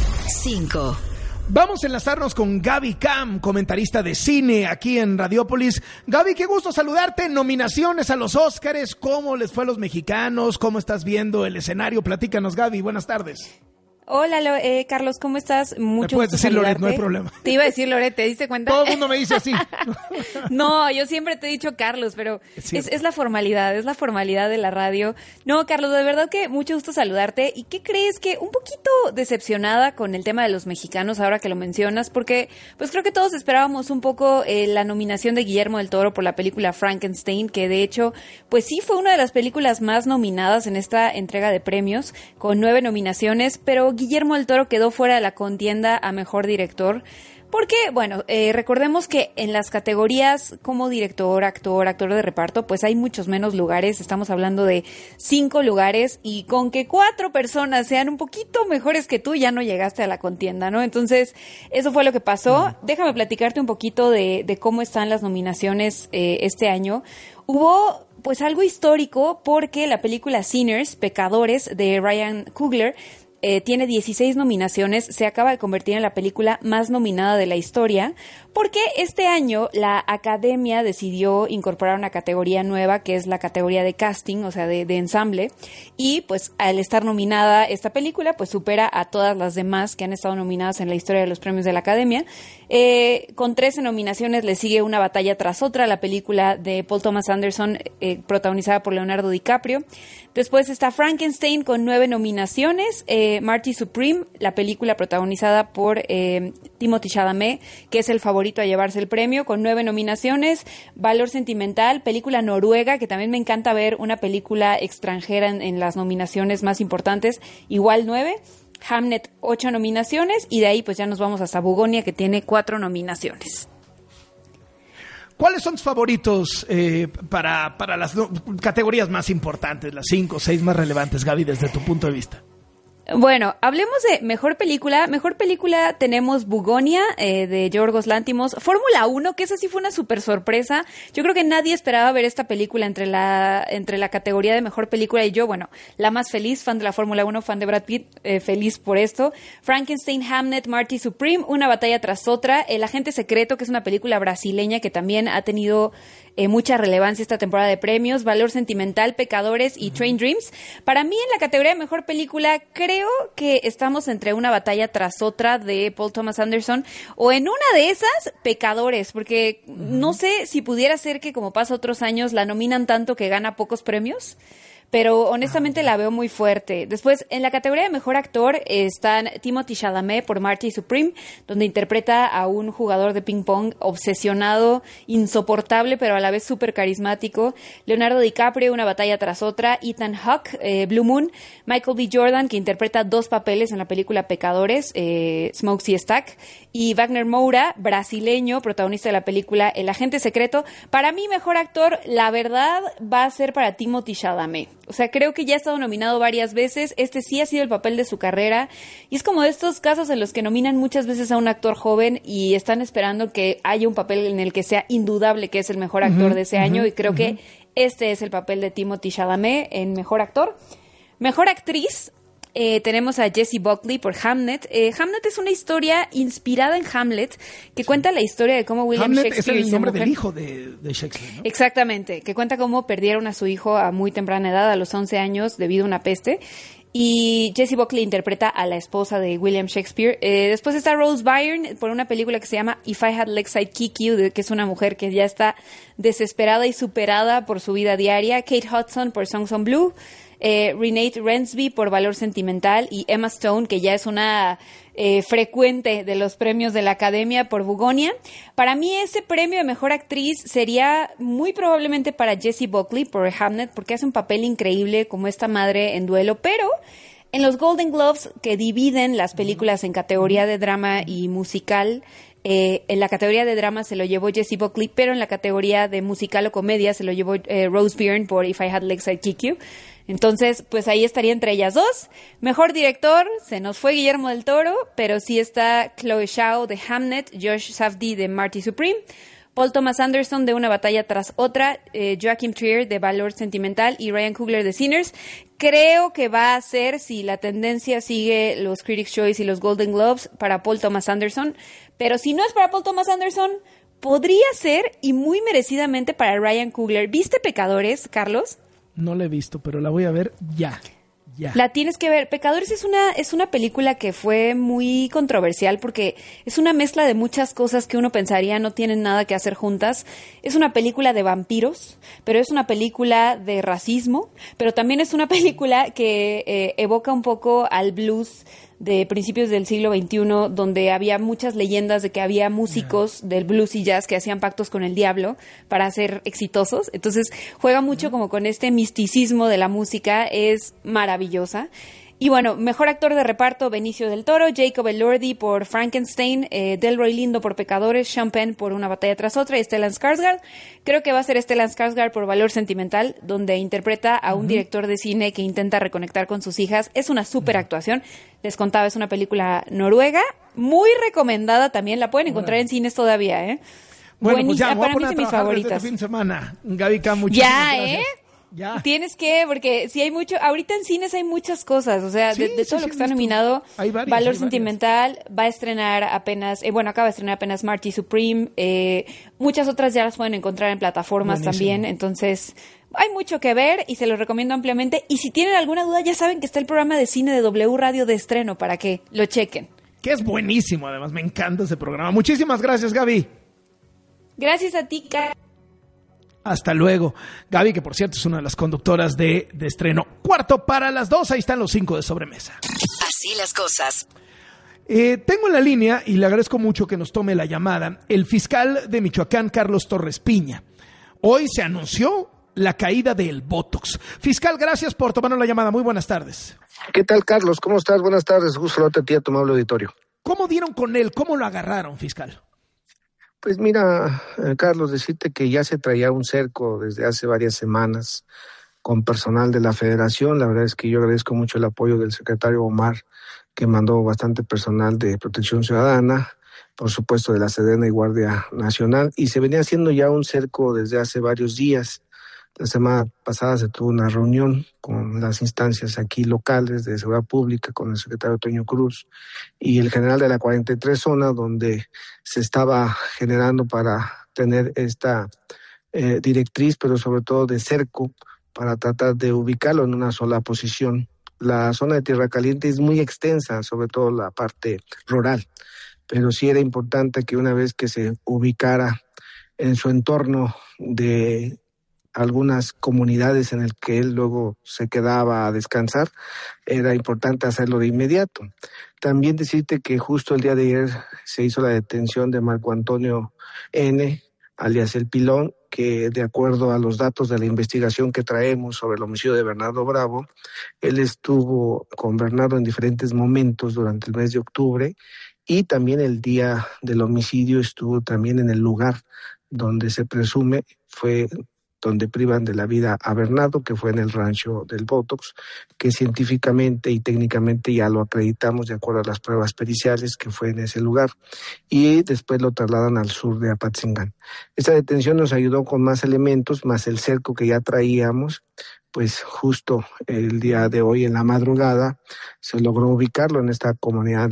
5. Vamos a enlazarnos con Gaby Cam, comentarista de cine aquí en Radiópolis. Gaby, qué gusto saludarte. Nominaciones a los Óscares. ¿Cómo les fue a los mexicanos? ¿Cómo estás viendo el escenario? Platícanos, Gaby. Buenas tardes. Hola, Carlos, ¿cómo estás? Me Mucho puedes gusto decir saludarte. Loret, no hay problema. Te iba a decir Loret, ¿te diste cuenta? Todo el mundo me dice así. No, yo siempre te he dicho Carlos, pero es la formalidad de la radio. No, Carlos, de verdad que mucho gusto saludarte. ¿Y qué crees? Que un poquito decepcionada con el tema de los mexicanos ahora que lo mencionas, porque pues creo que todos esperábamos un poco la nominación de Guillermo del Toro por la película Frankenstein, que de hecho pues sí fue una de las películas más nominadas en esta entrega de premios, con 9 nominaciones, pero Guillermo del Toro quedó fuera de la contienda a Mejor Director, porque, bueno, recordemos que en las categorías como director, actor de reparto, pues hay muchos menos lugares. Estamos hablando de 5 lugares, y con que 4 personas sean un poquito mejores que tú, ya no llegaste a la contienda, ¿no? Entonces, eso fue lo que pasó. Déjame platicarte un poquito de cómo están las nominaciones este año. Hubo pues algo histórico, porque la película Sinners, Pecadores, de Ryan Coogler, tiene 16 nominaciones, se acaba de convertir en la película más nominada de la historia, porque este año la Academia decidió incorporar una categoría nueva, que es la categoría de casting, o sea, de ensamble, y pues al estar nominada esta película, pues supera a todas las demás que han estado nominadas en la historia de los premios de la Academia. Con 13 nominaciones le sigue Una batalla tras otra, la película de Paul Thomas Anderson, protagonizada por Leonardo DiCaprio. Después está Frankenstein con 9 nominaciones, Marty Supreme, la película protagonizada por Timothée Chalamet, que es el favorito a llevarse el premio, con 9 nominaciones. Valor Sentimental, película noruega, que también me encanta ver una película extranjera en las nominaciones más importantes, igual 9. Hamnet, 8 nominaciones, y de ahí pues ya nos vamos hasta Bugonia, que tiene 4 nominaciones. ¿Cuáles son tus favoritos para las categorías más importantes, las 5 o 6 más relevantes, Gaby, desde tu punto de vista? Bueno, hablemos de Mejor Película. Mejor Película tenemos Bugonia, de Yorgos Lanthimos. Fórmula 1, que esa sí fue una súper sorpresa. Yo creo que nadie esperaba ver esta película entre la categoría de Mejor Película, y yo, bueno, la más feliz, fan de la Fórmula 1, fan de Brad Pitt, feliz por esto. Frankenstein, Hamnet, Marty Supreme, Una batalla tras otra. El agente secreto, que es una película brasileña que también ha tenido mucha relevancia esta temporada de premios. Valor Sentimental, Pecadores y Train Dreams. Para mí, en la categoría de Mejor Película, creo que estamos entre Una batalla tras otra, de Paul Thomas Anderson, o en una de esas, Pecadores, porque no sé si pudiera ser que, como pasa otros años, la nominan tanto que gana pocos premios, pero honestamente la veo muy fuerte. Después, en la categoría de Mejor Actor están Timothée Chalamet por Marty Supreme, donde interpreta a un jugador de ping pong obsesionado, insoportable, pero a la vez súper carismático. Leonardo DiCaprio, Una batalla tras otra. Ethan Hawke, Blue Moon. Michael B. Jordan, que interpreta 2 papeles en la película Pecadores, Smokes y Stack. Y Wagner Moura, brasileño, protagonista de la película El Agente Secreto. Para mí, Mejor Actor, la verdad, va a ser para Timothée Chalamet. O sea, creo que ya ha estado nominado varias veces. Este sí ha sido el papel de su carrera. Y es como de estos casos en los que nominan muchas veces a un actor joven y están esperando que haya un papel en el que sea indudable que es el mejor actor de ese año. Y creo que este es el papel de Timothée Chalamet en Mejor Actor. Mejor Actriz. Tenemos a Jessie Buckley por Hamnet. Hamnet es una historia inspirada en Hamlet que cuenta la historia de cómo William Hamlet Shakespeare es el nombre del hijo de Shakespeare, ¿no? Exactamente, que cuenta cómo perdieron a su hijo a muy temprana edad, a los 11 años, debido a una peste. Y Jessie Buckley interpreta a la esposa de William Shakespeare. Después está Rose Byrne por una película que se llama If I Had Legs I'd Kick You, que es una mujer que ya está desesperada y superada por su vida diaria. Kate Hudson por Songs on Blue. Renate Rensby por Valor Sentimental y Emma Stone, que ya es una frecuente de los premios de la Academia, por Bugonia. Para mí ese premio de Mejor Actriz sería muy probablemente para Jessie Buckley por Hamnet, porque hace un papel increíble como esta madre en duelo, pero en los Golden Globes, que dividen las películas en categoría de drama y musical, en la categoría de drama se lo llevó Jessie Buckley, pero en la categoría de musical o comedia se lo llevó Rose Byrne por If I Had Legs I'd Kick You. Entonces, pues ahí estaría entre ellas dos. Mejor director, se nos fue Guillermo del Toro, pero sí está Chloe Zhao de Hamnet, Josh Safdie de Marty Supreme, Paul Thomas Anderson de Una batalla tras otra, Joachim Trier de Valor Sentimental y Ryan Coogler de Sinners. Creo que va a ser, si la tendencia sigue los Critics' Choice y los Golden Globes, para Paul Thomas Anderson. Pero si no es para Paul Thomas Anderson, podría ser, y muy merecidamente, para Ryan Coogler. ¿Viste Pecadores, Carlos? No la he visto, pero la voy a ver ya. La tienes que ver. Pecadores es una película que fue muy controversial porque es una mezcla de muchas cosas que uno pensaría no tienen nada que hacer juntas. Es una película de vampiros, pero es una película de racismo, pero también es una película que evoca un poco al blues de principios del siglo XXI, donde había muchas leyendas de que había músicos del blues y jazz que hacían pactos con el diablo para ser exitosos. Entonces juega mucho como con este misticismo de la música, es maravillosa. Y bueno, mejor actor de reparto, Benicio del Toro, Jacob Elordi por Frankenstein, Delroy Lindo por Pecadores, Sean Penn por Una batalla tras otra y Stellan Skarsgård. Creo que va a ser Stellan Skarsgård por Valor Sentimental, donde interpreta a un director de cine que intenta reconectar con sus hijas. Es una súper actuación. Les contaba, es una película noruega, muy recomendada también. La pueden encontrar en cines todavía, ¿eh? Bueno, pues ya, para mí es de mis favoritas. Este fin de semana. Gavica, muchísimas gracias. Ya. Tienes que, porque si hay mucho, ahorita en cines hay muchas cosas, o sea, de todo lo que está nominado, Valor Sentimental, va a estrenar apenas, acaba de estrenar apenas Marty Supreme, muchas otras ya las pueden encontrar en plataformas también, entonces hay mucho que ver y se los recomiendo ampliamente, y si tienen alguna duda ya saben que está el programa de cine de W Radio de estreno para que lo chequen. Que es buenísimo, además, me encanta ese programa. Muchísimas gracias, Gaby. Gracias a ti, Hasta luego. Gaby, que por cierto es una de las conductoras de estreno. 1:45, ahí están los 5 de sobremesa. Así las cosas. Tengo en la línea, y le agradezco mucho que nos tome la llamada, el fiscal de Michoacán, Carlos Torres Piña. Hoy se anunció la caída del Botox. Fiscal, gracias por tomarnos la llamada. Muy buenas tardes. ¿Qué tal, Carlos? ¿Cómo estás? Buenas tardes. Gusto saludarte a ti, a tu amable auditorio. ¿Cómo dieron con él? ¿Cómo lo agarraron, fiscal? Pues mira, Carlos, decirte que ya se traía un cerco desde hace varias semanas con personal de la Federación. La verdad es que yo agradezco mucho el apoyo del secretario Omar, que mandó bastante personal de Protección Ciudadana, por supuesto de la Sedena y Guardia Nacional, y se venía haciendo ya un cerco desde hace varios días. La semana pasada se tuvo una reunión con las instancias aquí locales de seguridad pública, con el secretario Toño Cruz y el general de la 43 zona, donde se estaba generando para tener esta directriz, pero sobre todo de cerco, para tratar de ubicarlo en una sola posición. La zona de Tierra Caliente es muy extensa, sobre todo la parte rural, pero sí era importante que una vez que se ubicara en su entorno de algunas comunidades en el que él luego se quedaba a descansar, era importante hacerlo de inmediato. También decirte que justo el día de ayer se hizo la detención de Marco Antonio N., alias El Pilón, que de acuerdo a los datos de la investigación que traemos sobre el homicidio de Bernardo Bravo, él estuvo con Bernardo en diferentes momentos durante el mes de octubre y también el día del homicidio estuvo también en el lugar donde se presume fue donde privan de la vida a Bernardo, que fue en el rancho del Botox, que científicamente y técnicamente ya lo acreditamos de acuerdo a las pruebas periciales que fue en ese lugar, y después lo trasladan al sur de Apatzingán. Esta detención nos ayudó con más elementos, más el cerco que ya traíamos, pues justo el día de hoy en la madrugada se logró ubicarlo en esta comunidad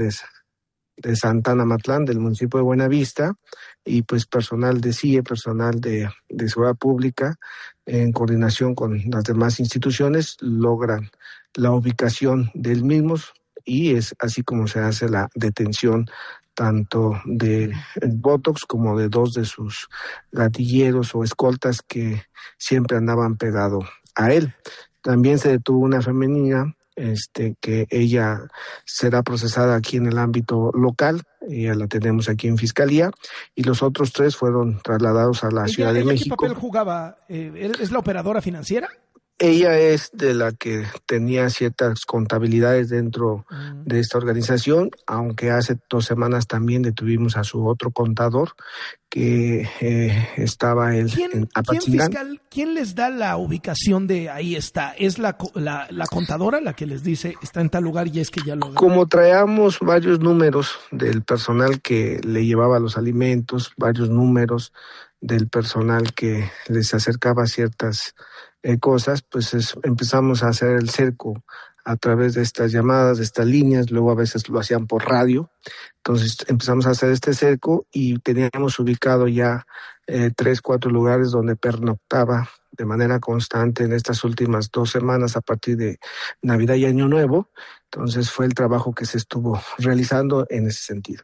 de Santana Matlán, del municipio de Buenavista, y pues personal de CIE, personal de Seguridad Pública, en coordinación con las demás instituciones, logran la ubicación del mismo, y es así como se hace la detención tanto de Botox como de 2 de sus gatilleros o escoltas que siempre andaban pegado a él. También se detuvo una femenina, que ella será procesada aquí en el ámbito local, ya la tenemos aquí en Fiscalía, y los otros 3 fueron trasladados a la Ciudad de México. ¿Qué papel jugaba? ¿Es la operadora financiera? Ella es de la que tenía ciertas contabilidades dentro de esta organización, aunque hace 2 semanas también detuvimos a su otro contador, que estaba en Apatzingán. ¿Quién les da la ubicación de ahí está? ¿Es la contadora la que les dice está en tal lugar y es que ya lo... Como traíamos varios números del personal que le llevaba los alimentos, varios números del personal que les acercaba ciertas cosas, pues empezamos a hacer el cerco a través de estas llamadas, de estas líneas, luego a veces lo hacían por radio. Entonces empezamos a hacer este cerco y teníamos ubicado ya 3, 4 lugares donde pernoctaba de manera constante en estas últimas 2 semanas a partir de Navidad y Año Nuevo. Entonces fue el trabajo que se estuvo realizando en ese sentido.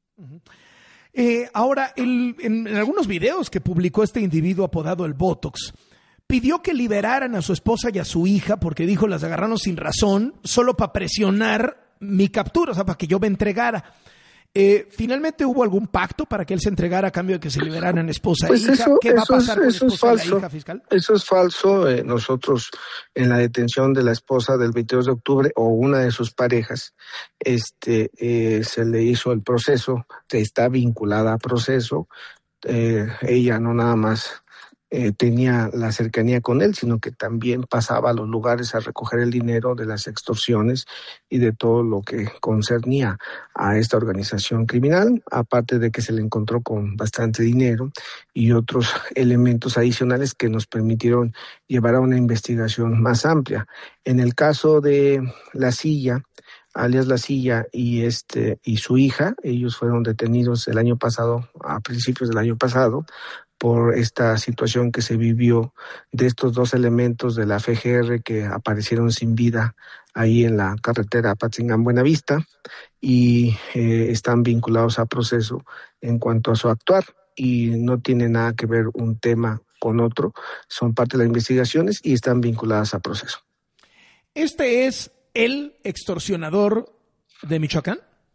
Ahora, en algunos videos que publicó este individuo apodado El Botox, pidió que liberaran a su esposa y a su hija porque dijo las agarraron sin razón, solo para presionar mi captura, o sea, para que yo me entregara. ¿Finalmente hubo algún pacto para que él se entregara a cambio de que se liberaran esposa e hija? ¿Qué va a pasar con la esposa y la hija, fiscal? Eso es falso. Nosotros en la detención de la esposa del 22 de octubre o una de sus parejas, se le hizo el proceso, está vinculada a proceso. Ella no nada más tenía la cercanía con él, sino que también pasaba a los lugares a recoger el dinero de las extorsiones y de todo lo que concernía a esta organización criminal, aparte de que se le encontró con bastante dinero y otros elementos adicionales que nos permitieron llevar a una investigación más amplia. En el caso de La Silla, alias La Silla y su hija, ellos fueron detenidos el año pasado, a principios del año pasado, por esta situación que se vivió de estos 2 elementos de la FGR que aparecieron sin vida ahí en la carretera Apatzingán-Buenavista y están vinculados a proceso en cuanto a su actuar y no tiene nada que ver un tema con otro, son parte de las investigaciones y están vinculadas a proceso. ¿Este es el extorsionador de Michoacán?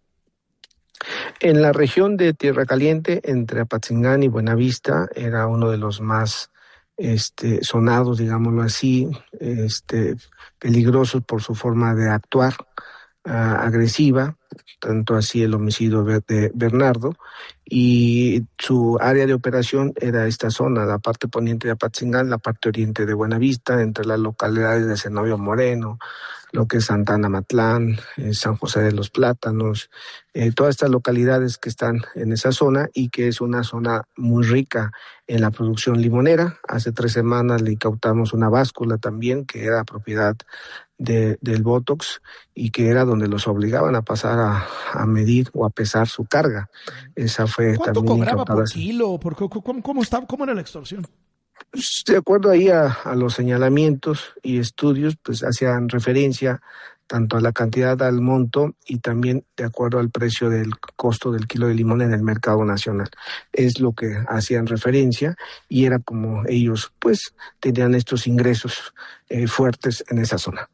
En la región de Tierra Caliente, entre Apatzingán y Buenavista, era uno de los más sonados, digámoslo así, peligrosos por su forma de actuar, agresiva, tanto así el homicidio de Bernardo, y su área de operación era esta zona, la parte poniente de Apatzingán, la parte oriente de Buenavista, entre las localidades de Zenobio Moreno, lo que es Santana Matlán, San José de los Plátanos, todas estas localidades que están en esa zona y que es una zona muy rica en la producción limonera. Hace 3 semanas le incautamos una báscula también que era propiedad del Botox y que era donde los obligaban a pasar a medir o a pesar su carga. Esa fue ¿Cuánto también cobraba incautada. por kilo? ¿Cómo era la extorsión? De acuerdo ahí a los señalamientos y estudios, pues hacían referencia tanto a la cantidad, al monto y también de acuerdo al precio del costo del kilo de limón en el mercado nacional. Es lo que hacían referencia y era como ellos pues tenían estos ingresos fuertes en esa zona.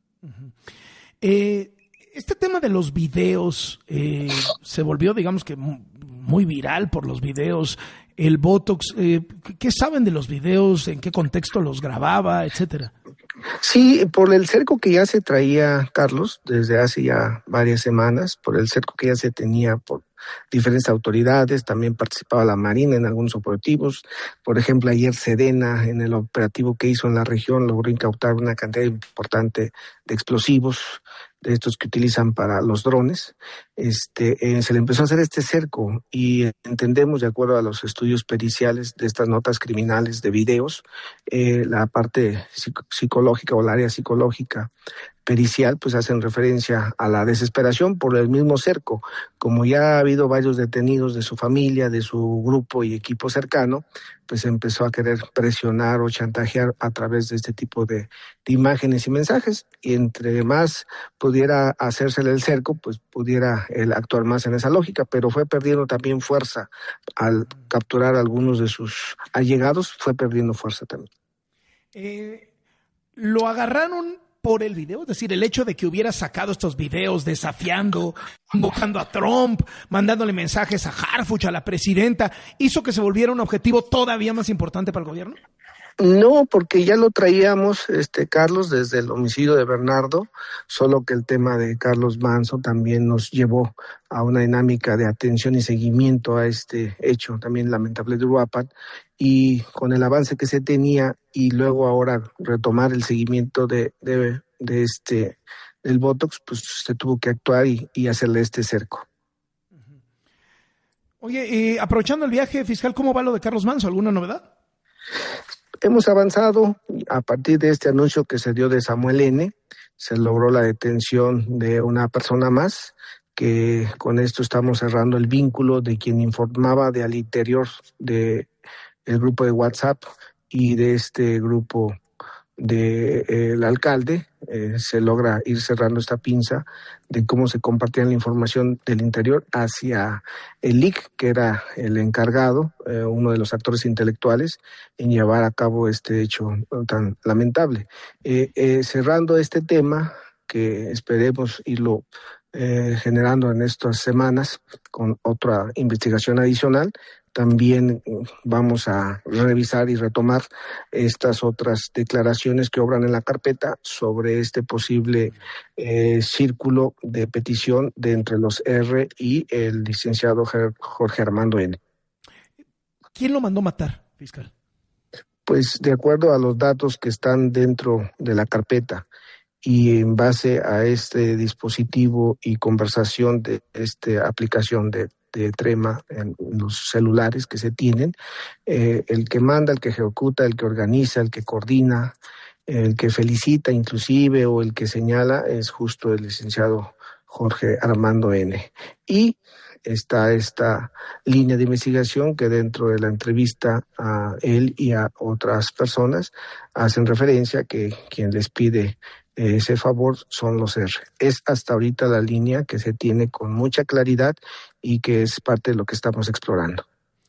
Este tema de los videos se volvió, digamos que muy viral por los videos. El Botox, ¿qué saben de los videos? ¿En qué contexto los grababa, etcétera? Sí, por el cerco que ya se traía, Carlos, desde hace ya varias semanas, por el cerco que ya se tenía por diferentes autoridades, también participaba la Marina en algunos operativos. Por ejemplo, ayer Sedena, en el operativo que hizo en la región, logró incautar una cantidad importante de explosivos, de estos que utilizan para los drones. Se le empezó a hacer este cerco y entendemos, de acuerdo a los estudios periciales de estas notas criminales de videos, la parte psicológica o el área psicológica pericial, pues hacen referencia a la desesperación por el mismo cerco. Como ya ha habido varios detenidos de su familia, de su grupo y equipo cercano, pues empezó a querer presionar o chantajear a través de este tipo de imágenes y mensajes, y entre más pudiera hacérsele el cerco, pues pudiera él actuar más en esa lógica, pero fue perdiendo también fuerza al capturar a algunos de sus allegados, fue perdiendo fuerza también. Lo agarraron por el video, es decir, el hecho de que hubiera sacado estos videos desafiando, invocando a Trump, mandándole mensajes a Harfuch, a la presidenta, hizo que se volviera un objetivo todavía más importante para el gobierno. No, porque ya lo traíamos, Carlos, desde el homicidio de Bernardo, solo que el tema de Carlos Manzo también nos llevó a una dinámica de atención y seguimiento a este hecho también lamentable de Uruapan, y con el avance que se tenía y luego ahora retomar el seguimiento del Botox, pues se tuvo que actuar y hacerle este cerco. Oye, aprovechando el viaje, fiscal, ¿cómo va lo de Carlos Manzo? ¿Alguna novedad? Hemos avanzado a partir de este anuncio que se dio de Samuel N. Se logró la detención de una persona más, que con esto estamos cerrando el vínculo de quien informaba de al interior de el grupo de WhatsApp y de este grupo del alcalde. Se logra ir cerrando esta pinza de cómo se compartía la información del interior hacia el LIC, que era el encargado, uno de los actores intelectuales, en llevar a cabo este hecho tan lamentable. Cerrando este tema, que esperemos irlo generando en estas semanas con otra investigación adicional, también vamos a revisar y retomar estas otras declaraciones que obran en la carpeta sobre este posible círculo de petición de entre los R y el licenciado Jorge Armando N. ¿Quién lo mandó matar, fiscal? Pues de acuerdo a los datos que están dentro de la carpeta y en base a este dispositivo y conversación de esta aplicación de Trema en los celulares que se tienen, el que manda, el que ejecuta, el que organiza, el que coordina, el que felicita inclusive o el que señala es justo el licenciado Jorge Armando N. Y está esta línea de investigación que dentro de la entrevista a él y a otras personas hacen referencia que quien les pide ese favor son los R. Es hasta ahorita la línea que se tiene con mucha claridad y que es parte de lo que estamos explorando.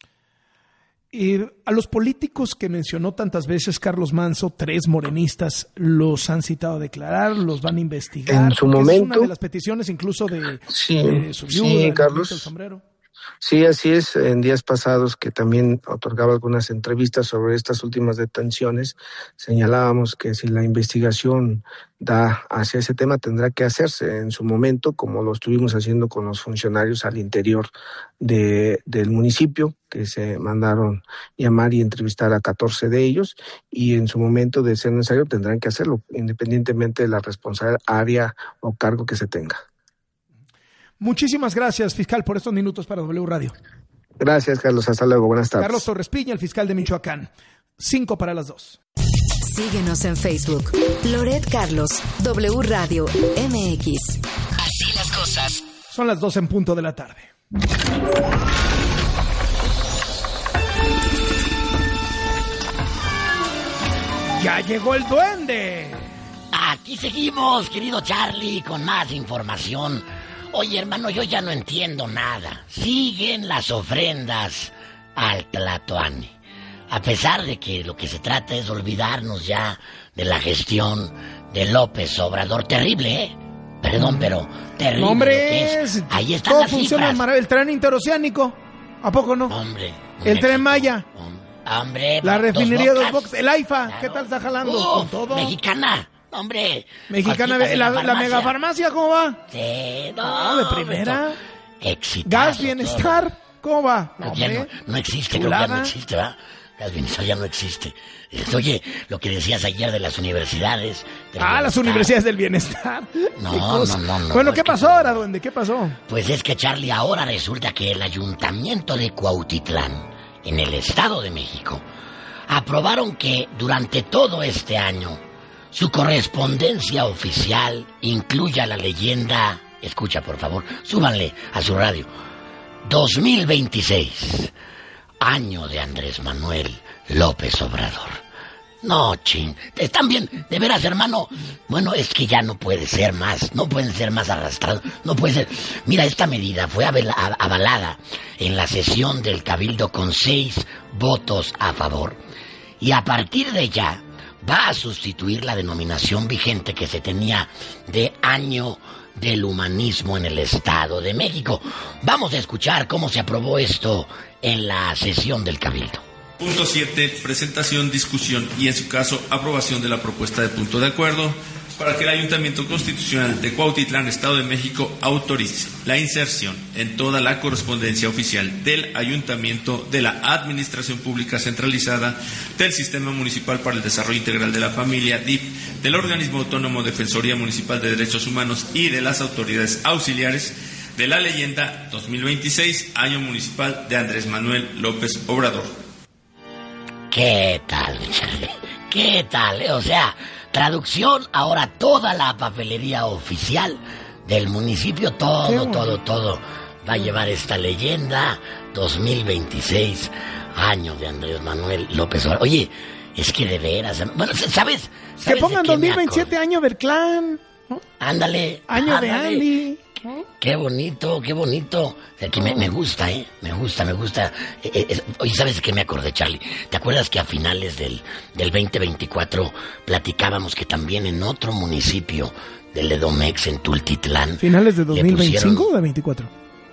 A los políticos que mencionó tantas veces Carlos Manzo, 3 morenistas, los han citado a declarar, los van a investigar. En su momento. Es una de las peticiones incluso de su viuda, sí, Carlos. El sombrero. Sí, así es. En días pasados que también otorgaba algunas entrevistas sobre estas últimas detenciones, señalábamos que si la investigación da hacia ese tema tendrá que hacerse en su momento, como lo estuvimos haciendo con los funcionarios al interior del municipio, que se mandaron llamar y entrevistar a 14 de ellos, y en su momento de ser necesario tendrán que hacerlo, independientemente de la responsable área o cargo que se tenga. Muchísimas gracias, fiscal, por estos minutos para W Radio. Gracias, Carlos. Hasta luego. Buenas tardes. Carlos Torres Piña, el fiscal de Michoacán. 5:02. Síguenos en Facebook. Loret Carlos, W Radio MX. Así las cosas. Son las 2 en punto de la tarde. ¡Ya llegó el duende! Aquí seguimos, querido Charlie, con más información. Oye, hermano, yo ya no entiendo nada. Siguen las ofrendas al Tlatoani. A pesar de que lo que se trata es olvidarnos ya de la gestión de López Obrador. Terrible, ¿eh? Perdón, pero terrible. No, hombre, lo que es. Ahí están todo las funciona cifras. el tren interoceánico. ¿A poco no? Hombre. El Tren Maya. Hombre. La refinería Dos Dos Bocas. El AIFA. Claro. ¿Qué tal está jalando? Con todo. Mexicana. Hombre. Mexicana. La megafarmacia, ¿cómo va? Sí, no, de primera. Exitazo. Gas Bienestar. Todo. ¿Cómo va? No, ya no existe, creo que ya no existe, ¿verdad? Gas Bienestar ya no existe. Oye, lo que decías ayer de las universidades. Las universidades del bienestar. No. Bueno, ¿qué pasó ahora, duende? ¿Qué pasó? Pues es que, Charlie, ahora resulta que el ayuntamiento de Cuautitlán, en el Estado de México, aprobaron que durante todo este año su correspondencia oficial incluya la leyenda, escucha por favor, súbanle a su radio, 2026, año de Andrés Manuel López Obrador. No, están bien, de veras, hermano. Bueno, es que ya no puede ser más, no pueden ser más arrastrados, no puede ser. Mira, esta medida fue avalada en la sesión del Cabildo con 6 votos a favor. Y a partir de ya va a sustituir la denominación vigente que se tenía de Año del Humanismo en el Estado de México. Vamos a escuchar cómo se aprobó esto en la sesión del Cabildo. Punto 7. Presentación, discusión y, en su caso, aprobación de la propuesta de punto de acuerdo para que el Ayuntamiento Constitucional de Cuautitlán, Estado de México, autorice la inserción en toda la correspondencia oficial del Ayuntamiento de la Administración Pública Centralizada, del Sistema Municipal para el Desarrollo Integral de la Familia, DIF, del Organismo Autónomo Defensoría Municipal de Derechos Humanos y de las autoridades auxiliares de la leyenda 2026, Año Municipal de Andrés Manuel López Obrador. ¿Qué tal, Charlie? ¿Qué tal? O sea, traducción, ahora toda la papelería oficial del municipio, todo va a llevar esta leyenda 2026, año de Andrés Manuel López Obrador. Oye, es que de veras, bueno, ¿sabes que pongan 2027 año del clan, ¿no? Ándale. Año de Andy. Qué bonito. O sea, que me gusta, me gusta. Oye, ¿sabes de qué me acordé, Charlie? ¿Te acuerdas que a finales del 2024 platicábamos que también en otro municipio del Edomex, en Tultitlán... ¿Finales de 2025 o de 24?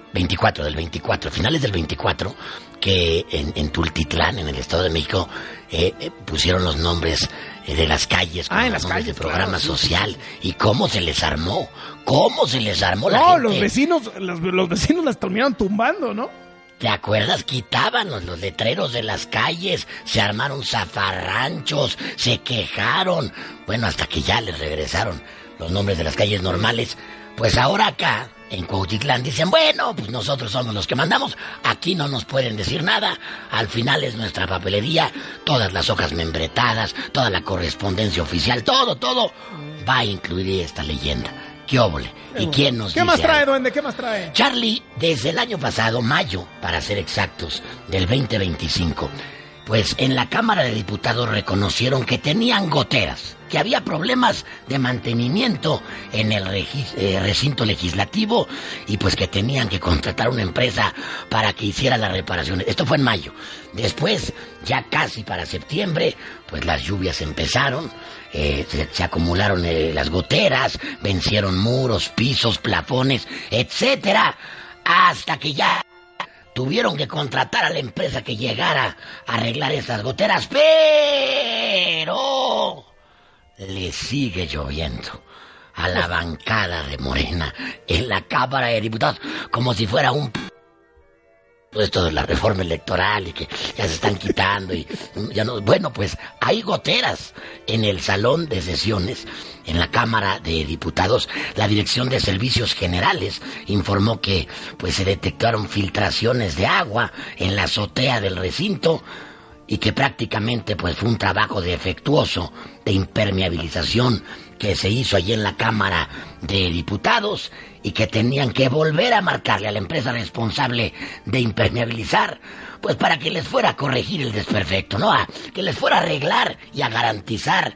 24, finales del 24, que en Tultitlán, en el Estado de México, pusieron los nombres de las calles, en las calles de programa social, y cómo se les armó la gente. No, los vecinos las terminaron tumbando, ¿no? ¿Te acuerdas? Quitaban los letreros de las calles, se armaron zafarranchos, se quejaron, bueno, hasta que ya les regresaron los nombres de las calles normales. Pues ahora acá, en Cuautitlán, dicen, bueno, pues nosotros somos los que mandamos, aquí no nos pueden decir nada, al final es nuestra papelería, todas las hojas membretadas, toda la correspondencia oficial, todo va a incluir esta leyenda. ¿Qué óvole? ¿Y quién nos dice? ¿Qué más trae, duende? ¿Qué más trae? Charlie, desde el año pasado, mayo, para ser exactos, del 2025, pues en la Cámara de Diputados reconocieron que tenían goteras, que había problemas de mantenimiento en el recinto legislativo y pues que tenían que contratar una empresa para que hiciera las reparaciones. Esto fue en mayo. Después, ya casi para septiembre, pues las lluvias empezaron, se acumularon las goteras, vencieron muros, pisos, plafones, etcétera, hasta que ya tuvieron que contratar a la empresa que llegara a arreglar esas goteras, pero le sigue lloviendo a la bancada de Morena en la Cámara de Diputados, como si fuera esto de la reforma electoral y que ya se están quitando y ya no. Bueno, pues hay goteras en el salón de sesiones en la Cámara de Diputados. La Dirección de Servicios Generales informó que pues se detectaron filtraciones de agua en la azotea del recinto y que prácticamente pues fue un trabajo defectuoso de impermeabilización que se hizo allí en la Cámara de Diputados y que tenían que volver a marcarle a la empresa responsable de impermeabilizar, pues para que les fuera a corregir el desperfecto, ¿no? Que les fuera a arreglar y a garantizar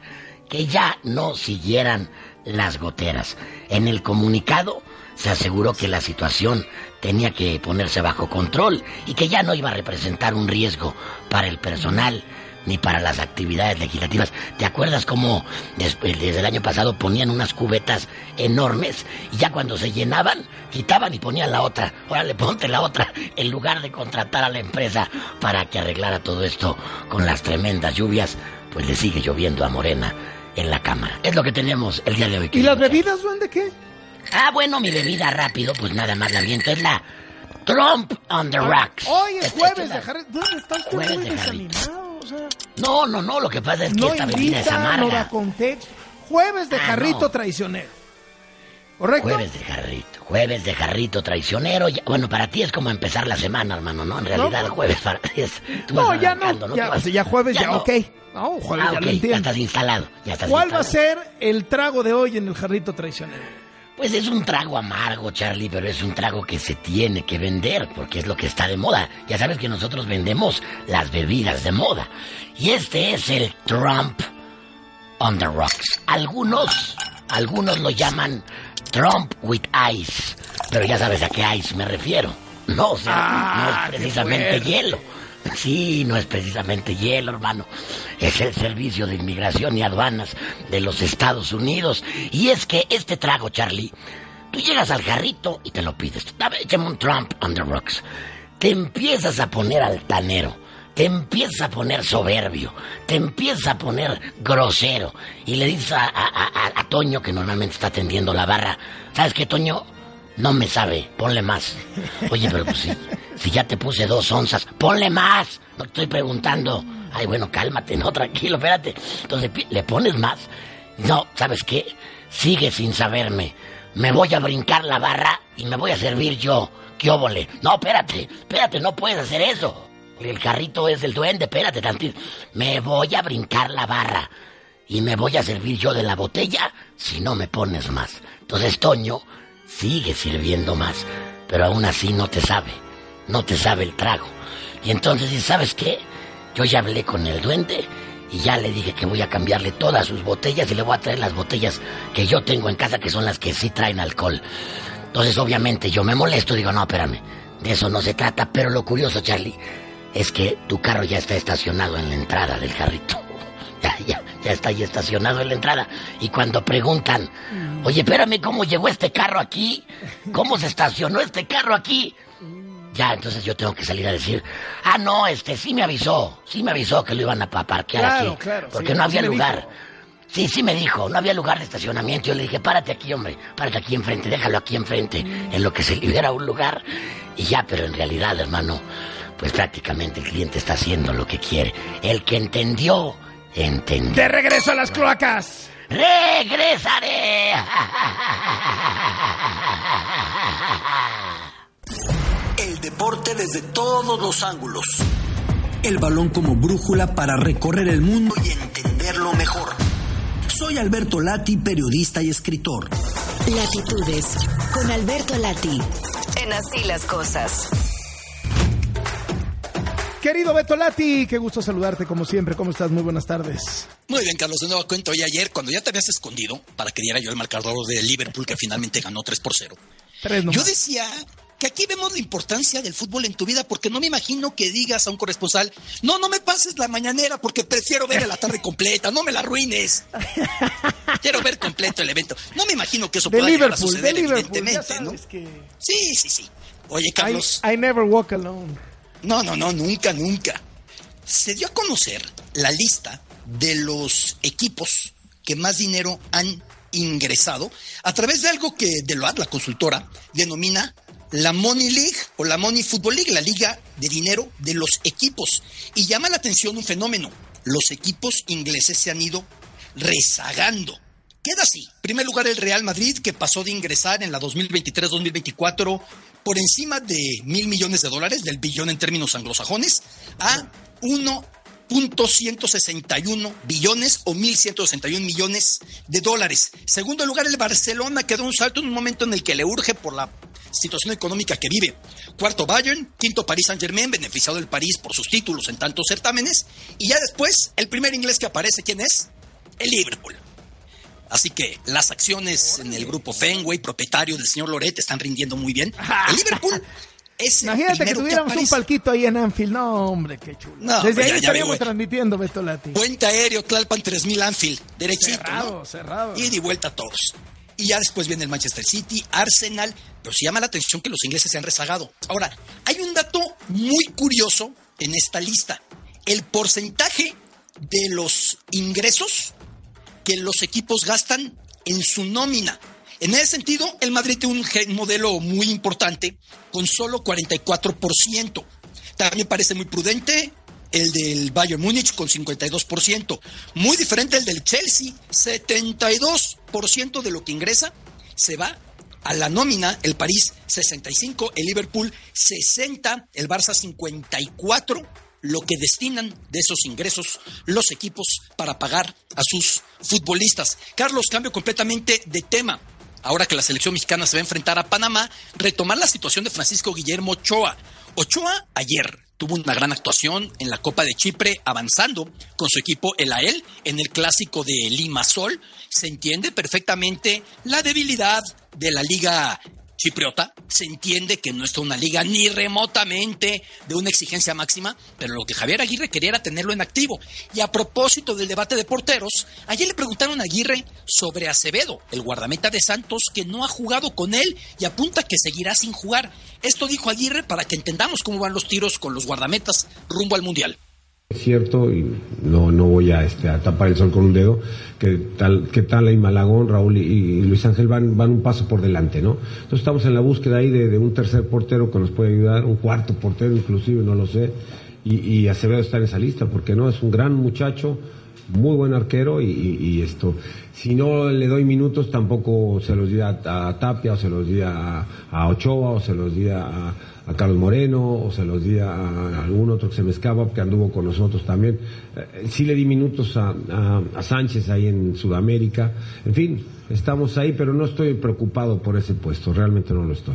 que ya no siguieran las goteras. En el comunicado se aseguró que la situación tenía que ponerse bajo control y que ya no iba a representar un riesgo para el personal ni para las actividades legislativas. ¿Te acuerdas cómo desde el año pasado ponían unas cubetas enormes y ya cuando se llenaban, quitaban y ponían la otra? Órale, ponte la otra, en lugar de contratar a la empresa para que arreglara todo esto con las tremendas lluvias, pues le sigue lloviendo a Morena en la Cámara. Es lo que tenemos el día de hoy. ¿Y las bebidas, duende, qué? Ah, bueno, mi bebida rápido, pues nada más la viento, es la Trump on the Rocks. Hoy es jueves de Harry. ¿Dónde está usted Jueves muy de desanimado? O sea, No, lo que pasa es que no esta bebida es amarga. No da contexto. Jueves de jarrito traicionero. ¿Correcto? Jueves de jarrito traicionero. Bueno, para ti es como empezar la semana, hermano, ¿no? En realidad el jueves para ti es... Ya jueves, ya, no. ok. No, jueves ya ok, lo entiendo. ya estás instalado. ¿Cuál va a ser el trago de hoy en el jarrito traicionero? Pues es un trago amargo, Charlie, pero es un trago que se tiene que vender, porque es lo que está de moda. Ya sabes que nosotros vendemos las bebidas de moda. Y este es el Trump on the Rocks. Algunos lo llaman Trump with Ice, pero ya sabes a qué ice me refiero. No, o sea, no es precisamente hielo. Sí, no es precisamente hielo, hermano. Es el Servicio de Inmigración y Aduanas de los Estados Unidos. Y es que este trago, Charlie, tú llegas al jarrito y te lo pides. Dame, échame un Trump on the Rocks. Te empiezas a poner altanero, te empiezas a poner soberbio, te empiezas a poner grosero. Y le dices a Toño, que normalmente está atendiendo la barra, ¿sabes qué, Toño? No me sabe, ponle más. Oye, pero pues si ya te puse 2 onzas, ponle más. No te estoy preguntando. Ay, bueno, cálmate, no, tranquilo, espérate. Entonces, ¿le pones más? No, ¿sabes qué? Sigue sin saberme. Me voy a brincar la barra y me voy a servir yo. ¿Qué óvole? No, espérate, no puedes hacer eso. El carrito es del duende, espérate tantito. Me voy a brincar la barra y me voy a servir yo de la botella si no me pones más. Entonces, Toño sigue sirviendo más, pero aún así no te sabe el trago. Y entonces, ¿sabes qué? Yo ya hablé con el duende y ya le dije que voy a cambiarle todas sus botellas y le voy a traer las botellas que yo tengo en casa, que son las que sí traen alcohol. Entonces, obviamente, yo me molesto, digo, no, espérame, de eso no se trata. Pero lo curioso, Charlie, es que tu carro ya está estacionado en la entrada del jarrito. Ya está ahí estacionado en la entrada. Y cuando preguntan, oye, espérame, ¿cómo llegó este carro aquí? ¿Cómo se estacionó este carro aquí? Ya, entonces yo tengo que salir a decir, no, sí me avisó que lo iban a parquear aquí. Claro, porque no había lugar. Sí me dijo, no había lugar de estacionamiento. Yo le dije, párate aquí, hombre, párate aquí enfrente, déjalo aquí enfrente, en lo que se libera un lugar. Y ya, pero en realidad, hermano, pues prácticamente el cliente está haciendo lo que quiere. El que entendió. ¡De regreso a las cloacas! ¡Regresaré! El deporte desde todos los ángulos. El balón como brújula para recorrer el mundo y entenderlo mejor. Soy Alberto Lati, periodista y escritor. Latitudes, con Alberto Lati. En Así las Cosas. Querido Beto Lati, qué gusto saludarte como siempre. ¿Cómo estás? Muy buenas tardes. Muy bien, Carlos. De nuevo cuento. Y ayer, cuando ya te habías escondido para que diera yo el marcador de Liverpool, que finalmente ganó 3-0. Yo decía que aquí vemos la importancia del fútbol en tu vida, porque no me imagino que digas a un corresponsal, no me pases la mañanera porque prefiero ver la tarde completa, no me la arruines. Quiero ver completo el evento. No me imagino que eso pueda llegar a suceder, evidentemente, ¿no? Que... Sí. Oye, Carlos. I never walk alone. No, nunca. Se dio a conocer la lista de los equipos que más dinero han ingresado a través de algo que Deloitte, la consultora, denomina la Money League o la Money Football League, la liga de dinero de los equipos. Y llama la atención un fenómeno. Los equipos ingleses se han ido rezagando. Queda así. En primer lugar, el Real Madrid, que pasó de ingresar en la 2023-2024 por encima de $1,000 millones, del billón en términos anglosajones, a 1.161 billones o 1.161 millones de dólares. Segundo lugar, el Barcelona, que da un salto en un momento en el que le urge por la situación económica que vive. Cuarto, Bayern. Quinto, Paris Saint-Germain, beneficiado del París por sus títulos en tantos certámenes. Y ya después, el primer inglés que aparece, ¿quién es? el Liverpool. Así que las acciones en el grupo Fenway, propietario del señor Loret, están rindiendo muy bien. El Liverpool es el Imagínate que primero tuviéramos aparece. un palquito ahí en Anfield. No, hombre, qué chulo. No, Desde ahí ya estaríamos veo, transmitiendo, Betolati. Puente aéreo, Tlalpan 3000 Anfield, derechito, Cerrado, ¿no? cerrado. Ida y vuelta a todos. Y ya después viene el Manchester City, Arsenal, pero sí llama la atención que los ingleses se han rezagado. Ahora, hay un dato muy curioso en esta lista. El porcentaje de los ingresos que los equipos gastan en su nómina. En ese sentido, el Madrid tiene un modelo muy importante con solo 44%. También parece muy prudente el del Bayern Múnich con 52%. Muy diferente el del Chelsea, 72% de lo que ingresa se va a la nómina. El París 65%, el Liverpool 60%, el Barça 54%. Lo que destinan de esos ingresos los equipos para pagar a sus futbolistas. Carlos, cambio completamente de tema. Ahora que la selección mexicana se va a enfrentar a Panamá, retomar la situación de Francisco Guillermo Ochoa. Ochoa ayer tuvo una gran actuación en la Copa de Chipre, avanzando con su equipo el AEL en el clásico de Limassol. Se entiende perfectamente la debilidad de la liga chipriota, se entiende que no está una liga ni remotamente de una exigencia máxima, pero lo que Javier Aguirre quería era tenerlo en activo. Y a propósito del debate de porteros, ayer le preguntaron a Aguirre sobre Acevedo, el guardameta de Santos, que no ha jugado con él y apunta que seguirá sin jugar. Esto dijo Aguirre para que entendamos cómo van los tiros con los guardametas rumbo al Mundial. Es cierto, y no voy a tapar el sol con un dedo, que tal y Malagón, Raúl y Luis Ángel van un paso por delante, ¿no? Entonces estamos en la búsqueda ahí de un tercer portero que nos puede ayudar, un cuarto portero inclusive, no lo sé, y Acevedo está en esa lista, porque no, es un gran muchacho, muy buen arquero, y esto, si no le doy minutos tampoco se los di a Tapia, o se los di a Ochoa, o se los di a Carlos Moreno, o se los di a algún otro que se me escapa, que anduvo con nosotros también. Sí le di minutos a Sánchez ahí en Sudamérica. En fin, estamos ahí, pero no estoy preocupado por ese puesto, realmente no lo estoy.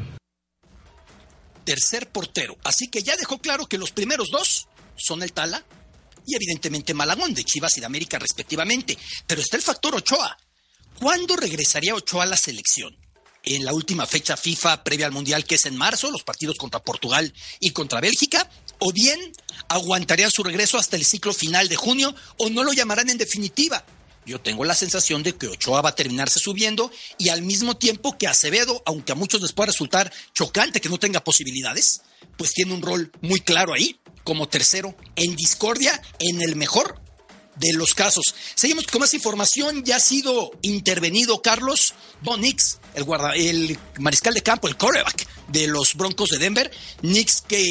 Tercer portero, así que ya dejó claro que los primeros dos son el Tala y evidentemente Malagón, de Chivas y de América respectivamente. Pero está el factor Ochoa. ¿Cuándo regresaría Ochoa a la selección? En la última fecha FIFA previa al Mundial, que es en marzo, los partidos contra Portugal y contra Bélgica, o bien aguantarían su regreso hasta el ciclo final de junio, o no lo llamarán en definitiva. Yo tengo la sensación de que Ochoa va a terminarse subiendo, y al mismo tiempo que Acevedo, aunque a muchos les pueda resultar chocante que no tenga posibilidades, pues tiene un rol muy claro ahí, como tercero, en discordia, en el mejor de los casos. Seguimos con más información. Ya ha sido intervenido Carlos Bo Nix, el mariscal de campo, el quarterback de los Broncos de Denver. Nix, que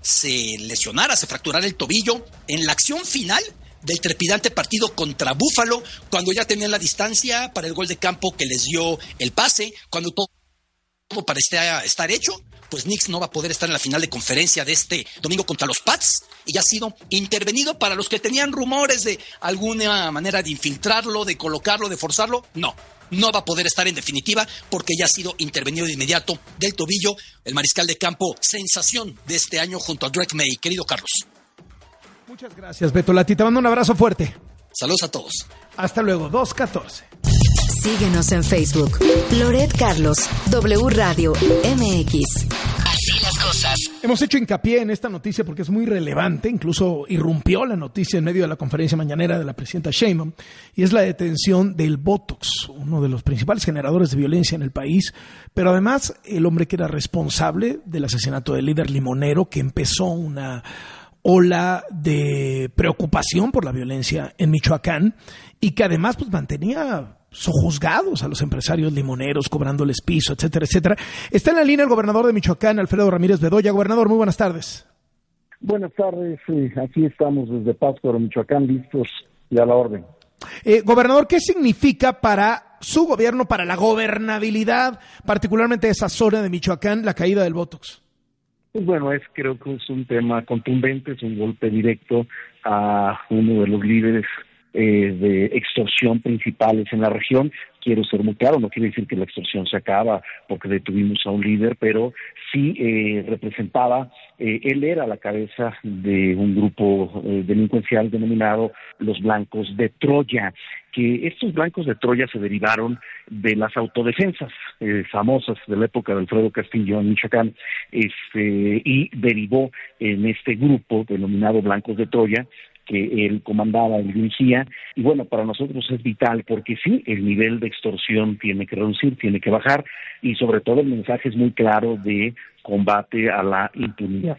se lesionara, se fracturara el tobillo en la acción final del trepidante partido contra Buffalo, cuando ya tenían la distancia para el gol de campo que les dio el pase, cuando todo parecía estar hecho. Pues Nix no va a poder estar en la final de conferencia de este domingo contra los Pats, y ya ha sido intervenido. Para los que tenían rumores de alguna manera de infiltrarlo, de colocarlo, de forzarlo, no va a poder estar en definitiva, porque ya ha sido intervenido de inmediato del tobillo, el mariscal de campo sensación de este año junto a Drake May. Querido Carlos. Muchas gracias, Betolati. Te mando un abrazo fuerte. Saludos a todos. Hasta luego, 2:14. Síguenos en Facebook. Loret Carlos, W Radio MX. Así las cosas. Hemos hecho hincapié en esta noticia porque es muy relevante, incluso irrumpió la noticia en medio de la conferencia mañanera de la presidenta Sheinbaum, y es la detención del Botox, uno de los principales generadores de violencia en el país, pero además el hombre que era responsable del asesinato del líder limonero, que empezó una ola de preocupación por la violencia en Michoacán, y que además pues mantenía sojuzgados a los empresarios limoneros, cobrándoles piso, etcétera, etcétera. Está en la línea el gobernador de Michoacán, Alfredo Ramírez Bedoya. Gobernador, muy buenas tardes. Buenas tardes, aquí estamos desde Pátzcuaro, Michoacán, listos y a la orden. Gobernador, ¿qué significa para su gobierno, para la gobernabilidad, particularmente de esa zona de Michoacán, la caída del Botox? Pues bueno, creo que es un tema contundente, es un golpe directo a uno de los líderes de extorsión principales en la región. Quiero ser muy claro, no quiere decir que la extorsión se acaba porque detuvimos a un líder, pero sí representaba, él era la cabeza de un grupo delincuencial denominado los Blancos de Troya, que estos Blancos de Troya se derivaron de las autodefensas famosas de la época de Alfredo Castillo en Michoacán, y derivó en este grupo denominado Blancos de Troya, que él comandaba, él dirigía, y bueno, para nosotros es vital porque sí, el nivel de extorsión tiene que reducir, tiene que bajar, y sobre todo el mensaje es muy claro de combate a la impunidad.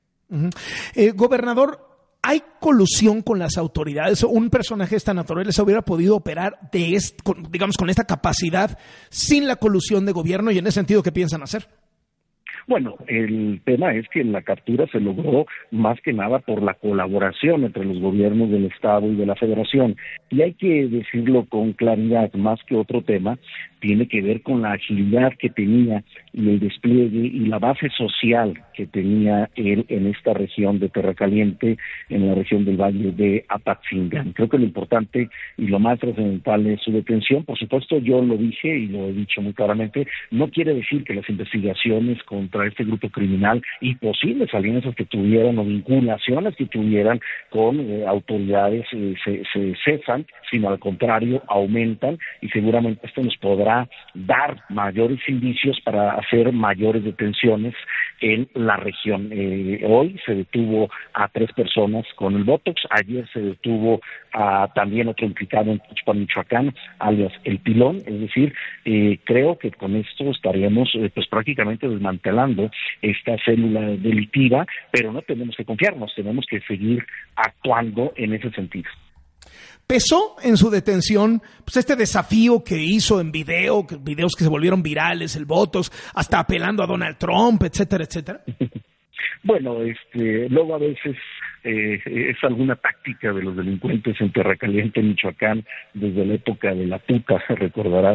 Gobernador, ¿hay colusión con las autoridades? ¿Un personaje de esta naturaleza hubiera podido operar con esta capacidad sin la colusión de gobierno? Y en ese sentido, ¿qué piensan hacer? Bueno, el tema es que la captura se logró más que nada por la colaboración entre los gobiernos del Estado y de la Federación. Y hay que decirlo con claridad, más que otro tema, tiene que ver con la agilidad que tenía y el despliegue y la base social que tenía él en esta región de Tierra Caliente, en la región del Valle de Apatzingán. Creo que lo importante y lo más trascendental es su detención. Por supuesto, yo lo dije y lo he dicho muy claramente, no quiere decir que las investigaciones contra este grupo criminal y posibles alianzas que tuvieran o vinculaciones que tuvieran con autoridades se cesan, sino al contrario, aumentan, y seguramente esto nos podrá dar mayores indicios para hacer mayores detenciones en la región. Hoy se detuvo a 3 personas con el Botox, ayer se detuvo a también otro implicado en Tuxpan, Michoacán, alias El Pilón, es decir, creo que con esto estaríamos pues prácticamente desmantelando esta célula delictiva, pero no tenemos que confiarnos, tenemos que seguir actuando en ese sentido. ¿Pesó en su detención pues este desafío que hizo en videos que se volvieron virales, el Botox, hasta apelando a Donald Trump, etcétera, etcétera? Bueno, luego a veces es alguna táctica de los delincuentes en Tierra Caliente, Michoacán, desde la época de la tuta, recordarás,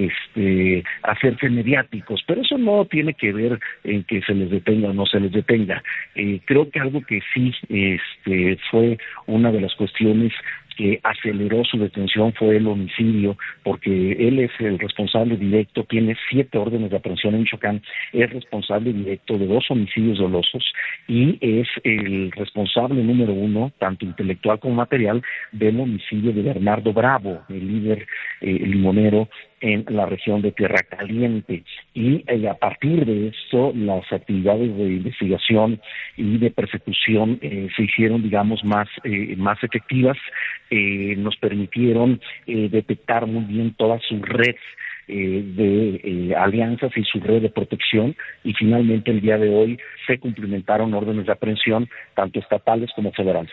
hacerse mediáticos, pero eso no tiene que ver en que se les detenga o no se les detenga. Creo que algo que sí fue una de las cuestiones que aceleró su detención fue el homicidio, porque él es el responsable directo, tiene 7 órdenes de aprehensión en Michoacán, es responsable directo de 2 homicidios dolosos y es el responsable número 1, tanto intelectual como material, del homicidio de Bernardo Bravo, el líder limonero en la región de Tierra Caliente, y a partir de esto las actividades de investigación y de persecución se hicieron, digamos, más efectivas, nos permitieron detectar muy bien toda su red de alianzas y su red de protección, y finalmente el día de hoy se cumplimentaron órdenes de aprehensión tanto estatales como federales.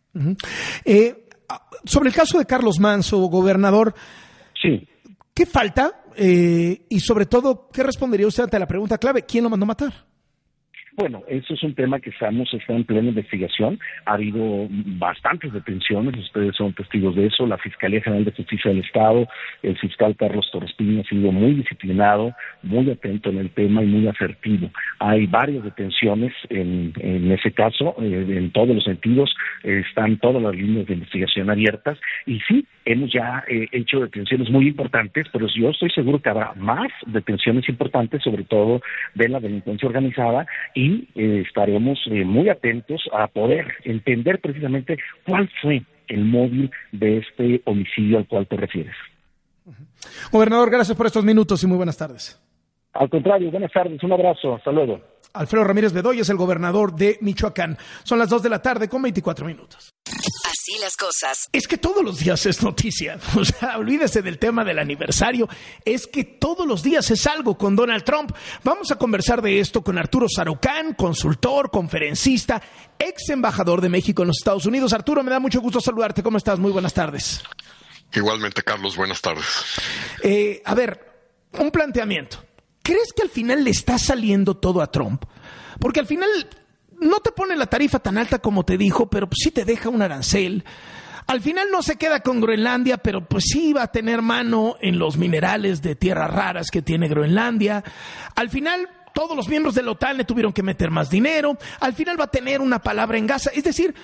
Sobre el caso de Carlos Manzo, gobernador, sí. ¿Qué falta? Y sobre todo, ¿qué respondería usted ante la pregunta clave? ¿Quién lo mandó a matar? Bueno, eso es un tema que está en plena investigación. Ha habido bastantes detenciones, ustedes son testigos de eso. La Fiscalía General de Justicia del Estado, el fiscal Carlos Torres Piña ha sido muy disciplinado, muy atento en el tema y muy asertivo. Hay varias detenciones en ese caso, en todos los sentidos, están todas las líneas de investigación abiertas, y sí, hemos ya hecho detenciones muy importantes, pero yo estoy seguro que habrá más detenciones importantes, sobre todo de la delincuencia organizada, y estaremos muy atentos a poder entender precisamente cuál fue el móvil de este homicidio al cual te refieres. Gobernador, gracias por estos minutos y muy buenas tardes. Al contrario, buenas tardes, un abrazo, hasta luego. Alfredo Ramírez Bedoya es el gobernador de Michoacán. Son las 2 de la tarde con 24 minutos. Así las cosas. Es que todos los días es noticia. O sea, olvídese del tema del aniversario. Es que todos los días es algo con Donald Trump. Vamos a conversar de esto con Arturo Sarucán, consultor, conferencista, ex embajador de México en los Estados Unidos. Arturo, me da mucho gusto saludarte. ¿Cómo estás? Muy buenas tardes. Igualmente, Carlos. Buenas tardes. A ver, un planteamiento. ¿Crees que al final le está saliendo todo a Trump? Porque al final no te pone la tarifa tan alta como te dijo, pero pues sí te deja un arancel. Al final no se queda con Groenlandia, pero pues sí va a tener mano en los minerales de tierras raras que tiene Groenlandia. Al final todos los miembros de la OTAN le tuvieron que meter más dinero. Al final va a tener una palabra en Gaza. Es decir,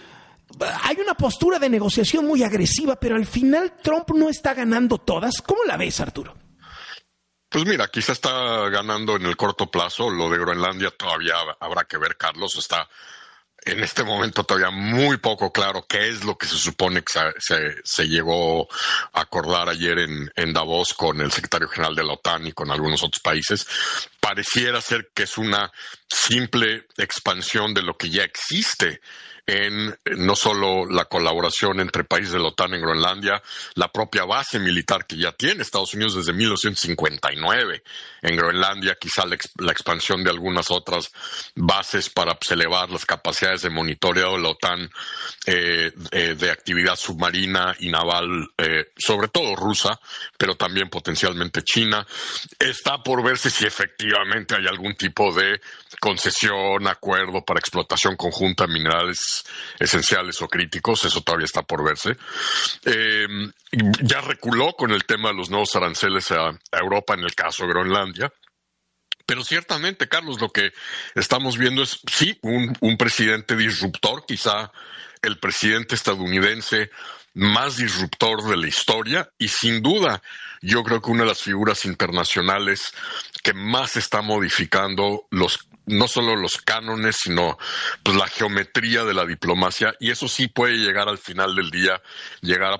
hay una postura de negociación muy agresiva, pero al final Trump no está ganando todas. ¿Cómo la ves, Arturo? Pues mira, quizá está ganando en el corto plazo. Lo de Groenlandia todavía habrá que ver, Carlos. Está en este momento todavía muy poco claro qué es lo que se supone que se llegó a acordar ayer en Davos con el secretario general de la OTAN y con algunos otros países. Pareciera ser que es una simple expansión de lo que ya existe en no solo la colaboración entre países de la OTAN en Groenlandia, la propia base militar que ya tiene Estados Unidos desde 1959 en Groenlandia, quizá la expansión de algunas otras bases para elevar las capacidades de monitoreo de la OTAN de actividad submarina y naval, sobre todo rusa, pero también potencialmente china. Está por verse si efectivamente hay algún tipo de concesión, acuerdo para explotación conjunta de minerales esenciales o críticos. Eso todavía está por verse. Ya reculó con el tema de los nuevos aranceles a Europa en el caso de Groenlandia. Pero ciertamente, Carlos, lo que estamos viendo es, sí, un presidente disruptor, quizá el presidente estadounidense más disruptor de la historia, y sin duda yo creo que una de las figuras internacionales que más está modificando no solo los cánones, sino pues la geometría de la diplomacia, y eso sí puede llegar al final del día, llegar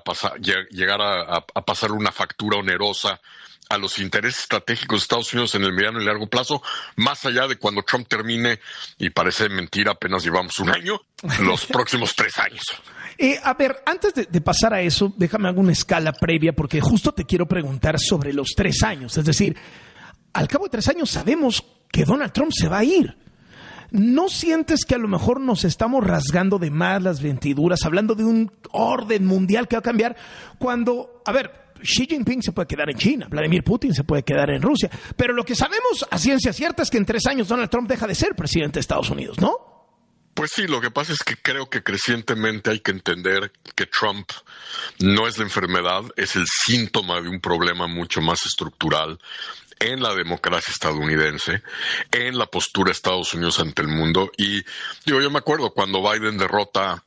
a pasar una factura onerosa a los intereses estratégicos de Estados Unidos en el mediano y largo plazo, más allá de cuando Trump termine, y parece mentira, apenas llevamos un año, los próximos 3 años. A ver, antes de pasar a eso, déjame hacer una escala previa, porque justo te quiero preguntar sobre los 3 años. Es decir, al cabo de 3 años sabemos que Donald Trump se va a ir. ¿No sientes que a lo mejor nos estamos rasgando de más las vestiduras, hablando de un orden mundial que va a cambiar, cuando, a ver, Xi Jinping se puede quedar en China, Vladimir Putin se puede quedar en Rusia, pero lo que sabemos a ciencia cierta es que en 3 años Donald Trump deja de ser presidente de Estados Unidos, ¿no? Pues sí, lo que pasa es que creo que crecientemente hay que entender que Trump no es la enfermedad, es el síntoma de un problema mucho más estructural en la democracia estadounidense, en la postura de Estados Unidos ante el mundo. Y yo me acuerdo cuando Biden derrota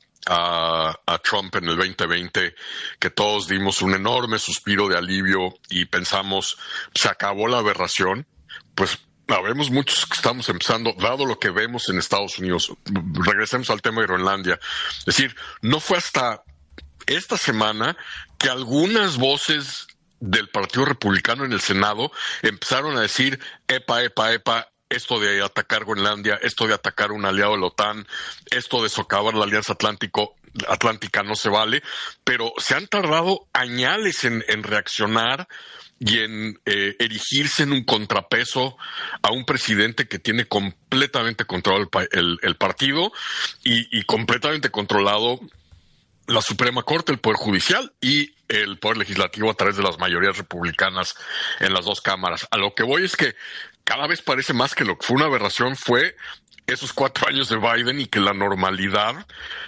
a Trump en el 2020, que todos dimos un enorme suspiro de alivio y pensamos, se acabó la aberración. Pues habemos muchos que estamos empezando, dado lo que vemos en Estados Unidos. Regresemos al tema de Groenlandia. Es decir, no fue hasta esta semana que algunas voces del Partido Republicano en el Senado empezaron a decir, epa, esto de atacar Groenlandia, esto de atacar un aliado de la OTAN, esto de socavar la Alianza Atlántica no se vale, pero se han tardado añales en reaccionar y en erigirse en un contrapeso a un presidente que tiene completamente controlado el partido y completamente controlado la Suprema Corte, el Poder Judicial y el Poder Legislativo a través de las mayorías republicanas en las 2 cámaras. A lo que voy es que cada vez parece más que lo que fue una aberración fue esos 4 años de Biden, y que la normalidad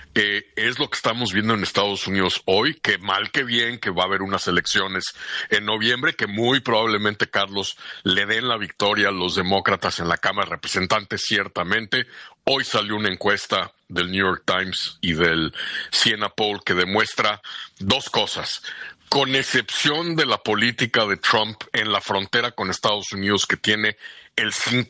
es lo que estamos viendo en Estados Unidos hoy, que mal que bien, que va a haber unas elecciones en noviembre, que muy probablemente, Carlos, le den la victoria a los demócratas en la Cámara de Representantes, ciertamente. Hoy salió una encuesta del New York Times y del Siena Poll que demuestra 2 cosas. Con excepción de la política de Trump en la frontera con Estados Unidos, que tiene el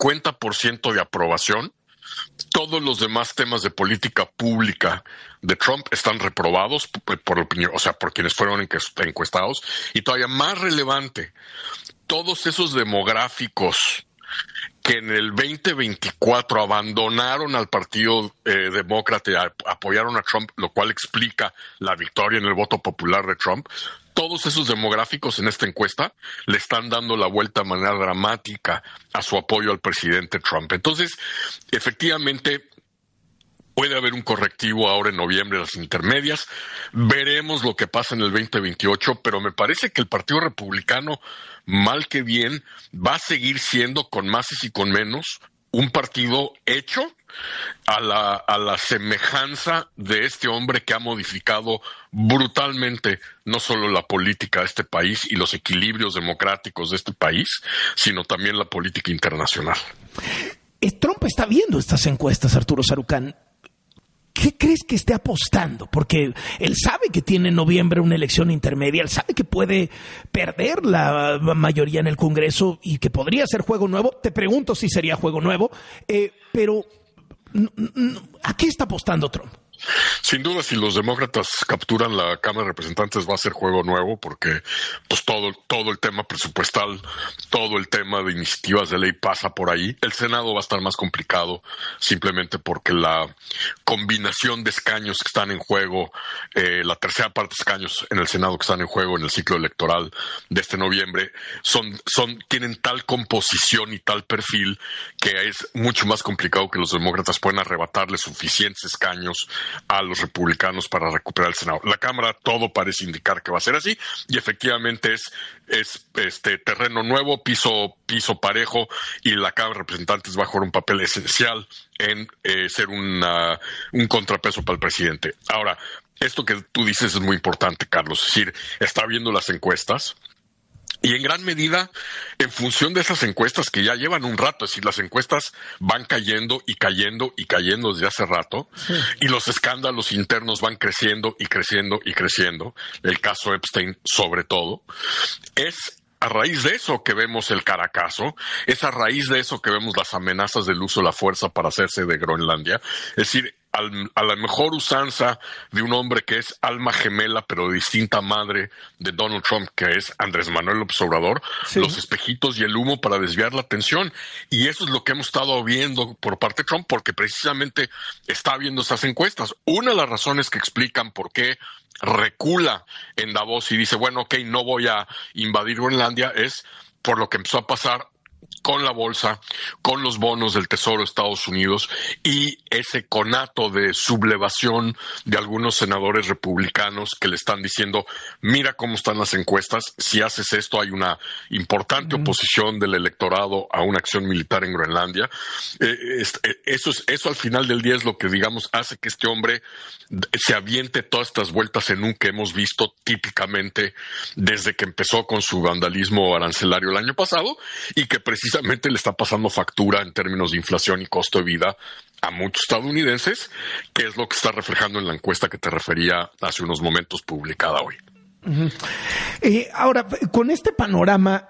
50% de aprobación, todos los demás temas de política pública de Trump están reprobados por opinión, o sea, por quienes fueron encuestados. Y todavía más relevante, todos esos demográficos que en el 2024 abandonaron al Partido Demócrata y apoyaron a Trump, lo cual explica la victoria en el voto popular de Trump. Todos esos demográficos en esta encuesta le están dando la vuelta de manera dramática a su apoyo al presidente Trump. Entonces, efectivamente, puede haber un correctivo ahora en noviembre, las intermedias. Veremos lo que pasa en el 2028, pero me parece que el Partido Republicano, mal que bien, va a seguir siendo, con más y con menos, un partido hecho a la semejanza de este hombre que ha modificado brutalmente no solo la política de este país y los equilibrios democráticos de este país, sino también la política internacional. Trump está viendo estas encuestas, Arturo Sarucán. ¿qué crees que esté apostando? Porque él sabe que tiene en noviembre una elección intermedia, él sabe que puede perder la mayoría en el Congreso y que podría ser juego nuevo. Te pregunto si sería juego nuevo, pero ¿a qué está apostando Trump? Sin duda, si los demócratas capturan la Cámara de Representantes va a ser juego nuevo, porque pues todo el tema presupuestal, todo el tema de iniciativas de ley pasa por ahí. El Senado va a estar más complicado, simplemente porque la combinación de escaños que están en juego, la tercera parte de escaños en el Senado que están en juego en el ciclo electoral de este noviembre, tienen tal composición y tal perfil que es mucho más complicado que los demócratas puedan arrebatarle suficientes escaños a los republicanos para recuperar el Senado. La Cámara, todo parece indicar que va a ser así, y efectivamente es terreno nuevo, piso parejo, y la Cámara de Representantes va a jugar un papel esencial en ser un contrapeso para el presidente. Ahora, esto que tú dices es muy importante, Carlos, es decir, está viendo las encuestas. Y en gran medida, en función de esas encuestas que ya llevan un rato, es decir, las encuestas van cayendo y cayendo y cayendo desde hace rato, sí. Y los escándalos internos van creciendo y creciendo y creciendo, el caso Epstein sobre todo, es a raíz de eso que vemos el Caracazo, es a raíz de eso que vemos las amenazas del uso de la fuerza para hacerse de Groenlandia, es decir, a la mejor usanza de un hombre que es alma gemela pero distinta madre de Donald Trump, que es Andrés Manuel López Obrador, sí. Los espejitos y el humo para desviar la atención, y eso es lo que hemos estado viendo por parte de Trump, porque precisamente está viendo esas encuestas. Una de las razones que explican por qué recula en Davos y dice, bueno, ok, no voy a invadir Groenlandia, es por lo que empezó a pasar con la bolsa, con los bonos del Tesoro de Estados Unidos y ese conato de sublevación de algunos senadores republicanos que le están diciendo, mira cómo están las encuestas, si haces esto hay una importante oposición del electorado a una acción militar en Groenlandia. Eso al final del día es lo que, digamos, hace que este hombre se aviente todas estas vueltas en que hemos visto típicamente desde que empezó con su vandalismo arancelario el año pasado, y que precisamente le está pasando factura en términos de inflación y costo de vida a muchos estadounidenses, que es lo que está reflejando en la encuesta que te refería hace unos momentos, publicada hoy. Uh-huh. Ahora, con este panorama,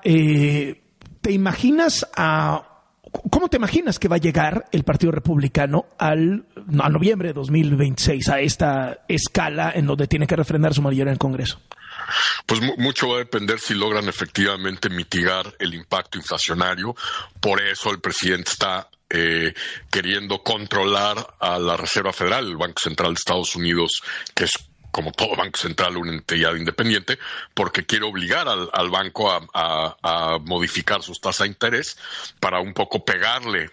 ¿te imaginas ¿cómo te imaginas que va a llegar el Partido Republicano a noviembre de 2026, a esta escala en donde tiene que refrendar su mayoría en el Congreso? Pues mucho va a depender si logran efectivamente mitigar el impacto inflacionario. Por eso el presidente está queriendo controlar a la Reserva Federal, el Banco Central de Estados Unidos, que es, como todo banco central, una entidad independiente, porque quiere obligar al banco a modificar sus tasas de interés para un poco pegarle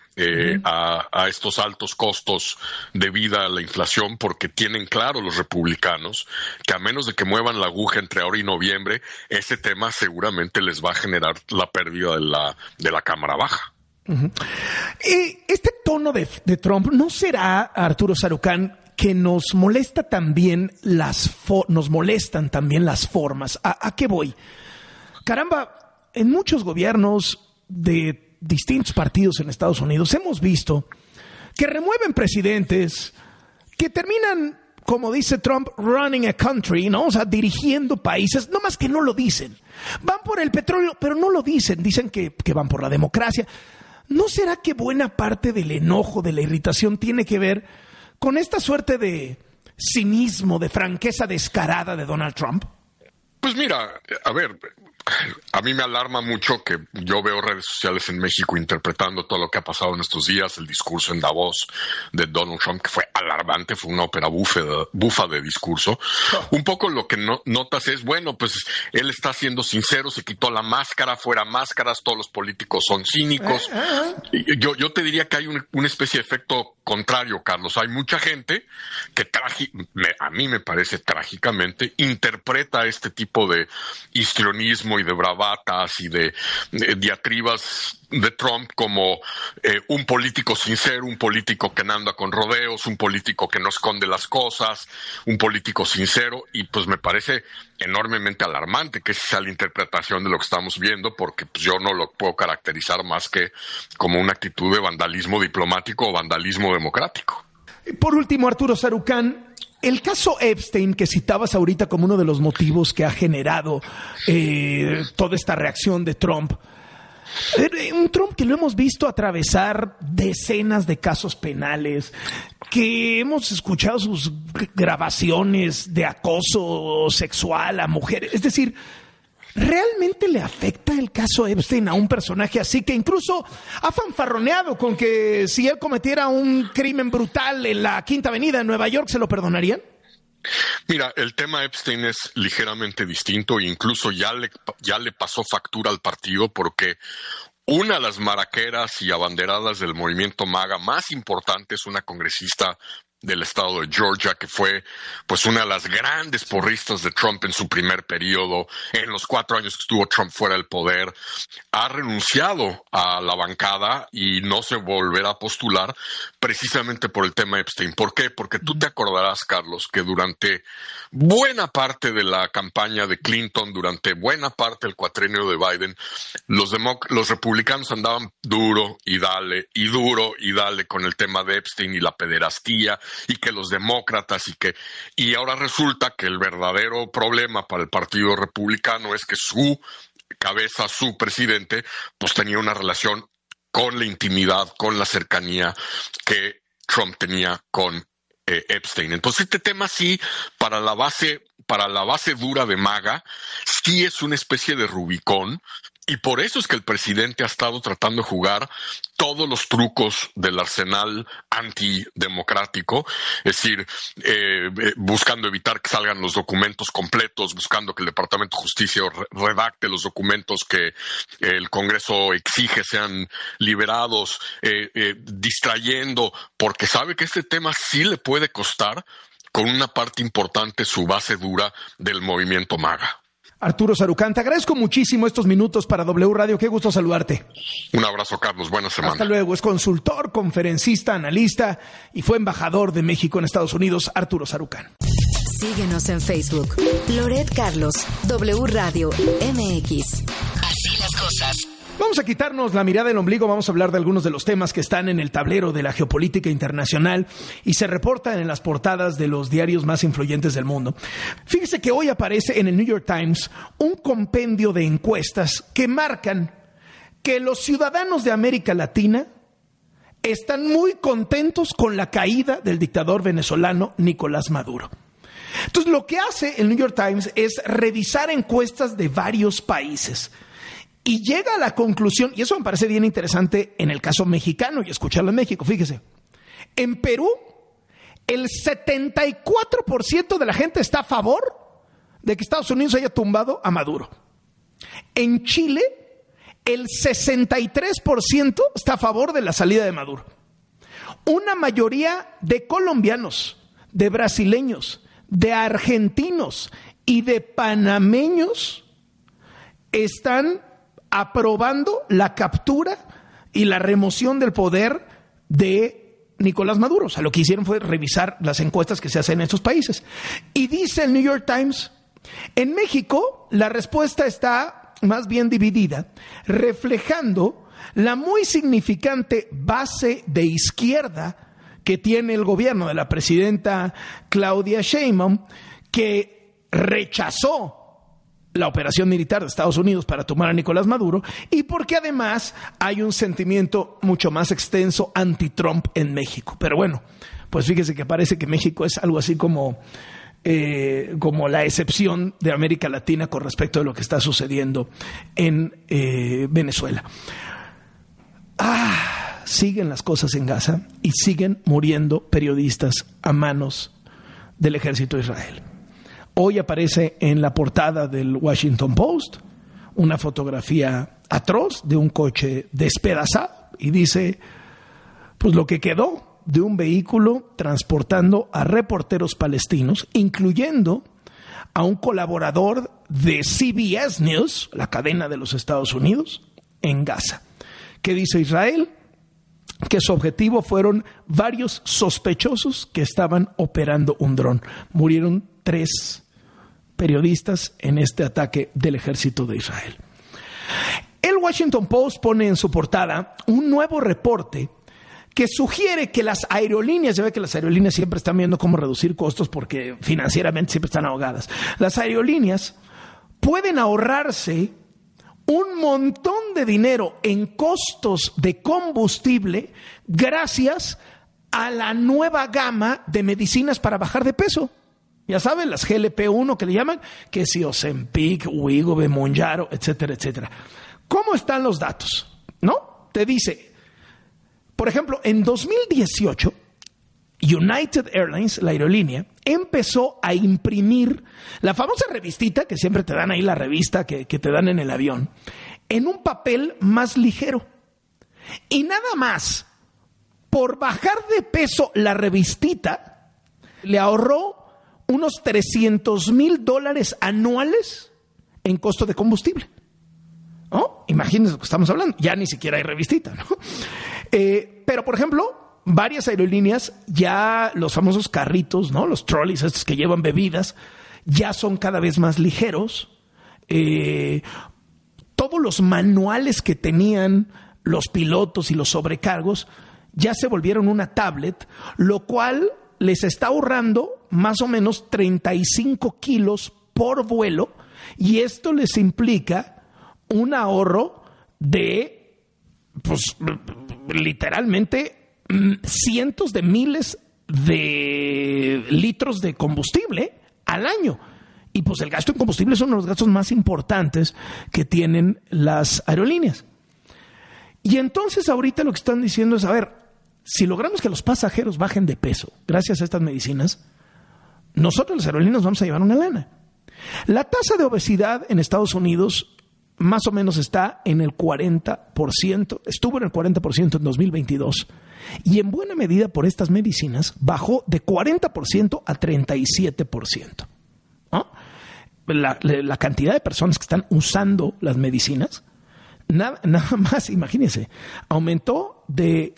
a estos altos costos de vida a la inflación, porque tienen claro los republicanos que a menos de que muevan la aguja entre ahora y noviembre, ese tema seguramente les va a generar la pérdida de la Cámara Baja. Uh-huh. Este tono de Trump, ¿no será, Arturo Sarucán, que nos molesta también nos molestan también las formas? ¿A qué voy? Caramba, en muchos gobiernos de distintos partidos en Estados Unidos hemos visto que remueven presidentes que terminan, como dice Trump, running a country, ¿no? O sea, dirigiendo países, no más que no lo dicen. Van por el petróleo, pero no lo dicen. Dicen que van por la democracia. ¿No será que buena parte del enojo, de la irritación, tiene que ver con esta suerte de cinismo, de franqueza descarada de Donald Trump? Pues mira, a ver, a mí me alarma mucho que yo veo redes sociales en México interpretando todo lo que ha pasado en estos días, el discurso en Davos de Donald Trump, que fue alarmante, fue una ópera bufa de discurso. Un poco lo que notas es, bueno, pues él está siendo sincero, se quitó la máscara, fuera máscaras, todos los políticos son cínicos. Yo te diría que hay una especie de efecto contrario, Carlos. Hay mucha gente que a mí me parece trágicamente interpreta este tipo de histrionismo y de bravatas y de diatribas de Trump como un político sincero, un político que no anda con rodeos, un político que no esconde las cosas, un político sincero, y pues me parece enormemente alarmante que esa sea la interpretación de lo que estamos viendo, porque pues yo no lo puedo caracterizar más que como una actitud de vandalismo diplomático o vandalismo democrático. Por último, Arturo Sarucán, el caso Epstein, que citabas ahorita como uno de los motivos que ha generado toda esta reacción de Trump. Un Trump que lo hemos visto atravesar decenas de casos penales, que hemos escuchado sus grabaciones de acoso sexual a mujeres. Es decir, ¿realmente le afecta el caso Epstein a un personaje así que incluso ha fanfarroneado con que si él cometiera un crimen brutal en la Quinta Avenida en Nueva York, se lo perdonarían? Mira, el tema Epstein es ligeramente distinto e incluso ya le pasó factura al partido porque una de las maraqueras y abanderadas del movimiento MAGA más importante es una congresista del estado de Georgia, que fue pues una de las grandes porristas de Trump en su primer periodo, en los 4 años que estuvo Trump fuera del poder, ha renunciado a la bancada y no se volverá a postular precisamente por el tema Epstein. ¿Por qué? Porque tú te acordarás, Carlos, que durante buena parte de la campaña de Clinton, durante buena parte del cuatrenio de Biden, los republicanos andaban duro y dale con el tema de Epstein y la pederastía, y que los demócratas y ahora resulta que el verdadero problema para el Partido Republicano es que su cabeza, su presidente, pues tenía una relación con la intimidad, con la cercanía que Trump tenía con Epstein. Entonces este tema sí, para la base dura de MAGA, sí es una especie de Rubicón. Y por eso es que el presidente ha estado tratando de jugar todos los trucos del arsenal antidemocrático, es decir, buscando evitar que salgan los documentos completos, buscando que el Departamento de Justicia redacte los documentos que el Congreso exige sean liberados, distrayendo, porque sabe que este tema sí le puede costar con una parte importante su base dura del movimiento MAGA. Arturo Sarucán, te agradezco muchísimo estos minutos para W Radio. Qué gusto saludarte. Un abrazo, Carlos. Buena semana. Hasta luego. Es consultor, conferencista, analista y fue embajador de México en Estados Unidos, Arturo Sarucán. Síguenos en Facebook. Loret Carlos, W Radio MX. Así las cosas. Vamos a quitarnos la mirada del ombligo, vamos a hablar de algunos de los temas que están en el tablero de la geopolítica internacional y se reportan en las portadas de los diarios más influyentes del mundo. Fíjese que hoy aparece en el New York Times un compendio de encuestas que marcan que los ciudadanos de América Latina están muy contentos con la caída del dictador venezolano Nicolás Maduro. Entonces, lo que hace el New York Times es revisar encuestas de varios países. Y llega a la conclusión, y eso me parece bien interesante en el caso mexicano y escucharlo en México, fíjese. En Perú, el 74% de la gente está a favor de que Estados Unidos haya tumbado a Maduro. En Chile, el 63% está a favor de la salida de Maduro. Una mayoría de colombianos, de brasileños, de argentinos y de panameños están aprobando la captura y la remoción del poder de Nicolás Maduro. O sea, lo que hicieron fue revisar las encuestas que se hacen en estos países. Y dice el New York Times, en México la respuesta está más bien dividida, reflejando la muy significante base de izquierda que tiene el gobierno de la presidenta Claudia Sheinbaum, que rechazó la operación militar de Estados Unidos para tomar a Nicolás Maduro y porque además hay un sentimiento mucho más extenso anti-Trump en México. Pero bueno, pues fíjese que parece que México es algo así como la excepción de América Latina con respecto a lo que está sucediendo en Venezuela. Siguen las cosas en Gaza y siguen muriendo periodistas a manos del ejército de Israel. Hoy aparece en la portada del Washington Post una fotografía atroz de un coche despedazado y dice, pues lo que quedó de un vehículo transportando a reporteros palestinos, incluyendo a un colaborador de CBS News, la cadena de los Estados Unidos, en Gaza. ¿Qué dice Israel? Que su objetivo fueron varios sospechosos que estaban operando un dron. Murieron 3 periodistas en este ataque del ejército de Israel. El Washington Post pone en su portada un nuevo reporte que sugiere que las aerolíneas, ya ve que las aerolíneas siempre están viendo cómo reducir costos porque financieramente siempre están ahogadas. Las aerolíneas pueden ahorrarse un montón de dinero en costos de combustible gracias a la nueva gama de medicinas para bajar de peso. Ya saben, las GLP-1 que le llaman, que si Ozempic, Wegovy, Mounjaro, etcétera, etcétera. ¿Cómo están los datos? ¿No? Te dice, por ejemplo, en 2018, United Airlines, la aerolínea, empezó a imprimir la famosa revistita, que siempre te dan ahí la revista que te dan en el avión, en un papel más ligero. Y nada más, por bajar de peso la revistita, le ahorró unos $300,000 anuales en costo de combustible. ¿No? Imagínense lo que estamos hablando. Ya ni siquiera hay revistita, ¿no? Pero, por ejemplo, varias aerolíneas, ya los famosos carritos, ¿no? Los trolleys estos que llevan bebidas, ya son cada vez más ligeros. Todos los manuales que tenían los pilotos y los sobrecargos ya se volvieron una tablet, lo cual les está ahorrando más o menos 35 kilos por vuelo, y esto les implica un ahorro de, pues, literalmente cientos de miles de litros de combustible al año. Y pues el gasto en combustible es uno de los gastos más importantes que tienen las aerolíneas. Y entonces ahorita lo que están diciendo es, a ver, si logramos que los pasajeros bajen de peso gracias a estas medicinas, nosotros los aerolíneas vamos a llevar una lana. La tasa de obesidad en Estados Unidos más o menos está en el 40%, estuvo en el 40% en 2022, y en buena medida por estas medicinas bajó de 40% a 37%. ¿No? La cantidad de personas que están usando las medicinas, nada más, imagínense, aumentó de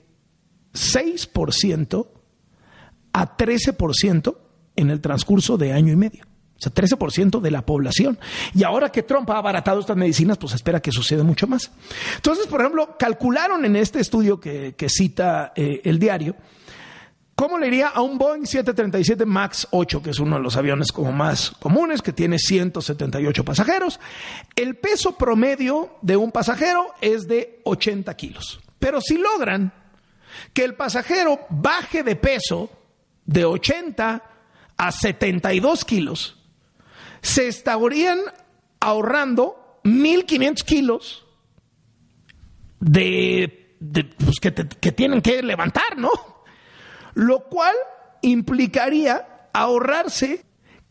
6% a 13% en el transcurso de año y medio. O sea, 13% de la población. Y ahora que Trump ha abaratado estas medicinas, pues espera que suceda mucho más. Entonces, por ejemplo, calcularon en este estudio que cita el diario, ¿cómo le iría a un Boeing 737 MAX 8, que es uno de los aviones como más comunes, que tiene 178 pasajeros? El peso promedio de un pasajero es de 80 kilos. Pero si logran que el pasajero baje de peso de 80 a 72 kilos, se estarían ahorrando 1,500 kilos pues que tienen que levantar, ¿no? Lo cual implicaría ahorrarse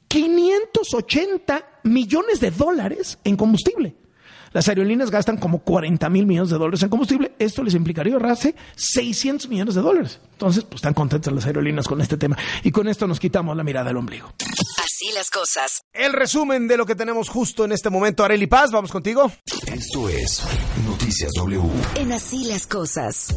$580 millones en combustible. Las aerolíneas gastan como $40,000 millones en combustible. Esto les implicaría ahorrarse $600 millones. Entonces, pues están contentas las aerolíneas con este tema. Y con esto nos quitamos la mirada del ombligo. Así las cosas. El resumen de lo que tenemos justo en este momento. Arely Paz, vamos contigo. Esto es Noticias W. En Así las cosas.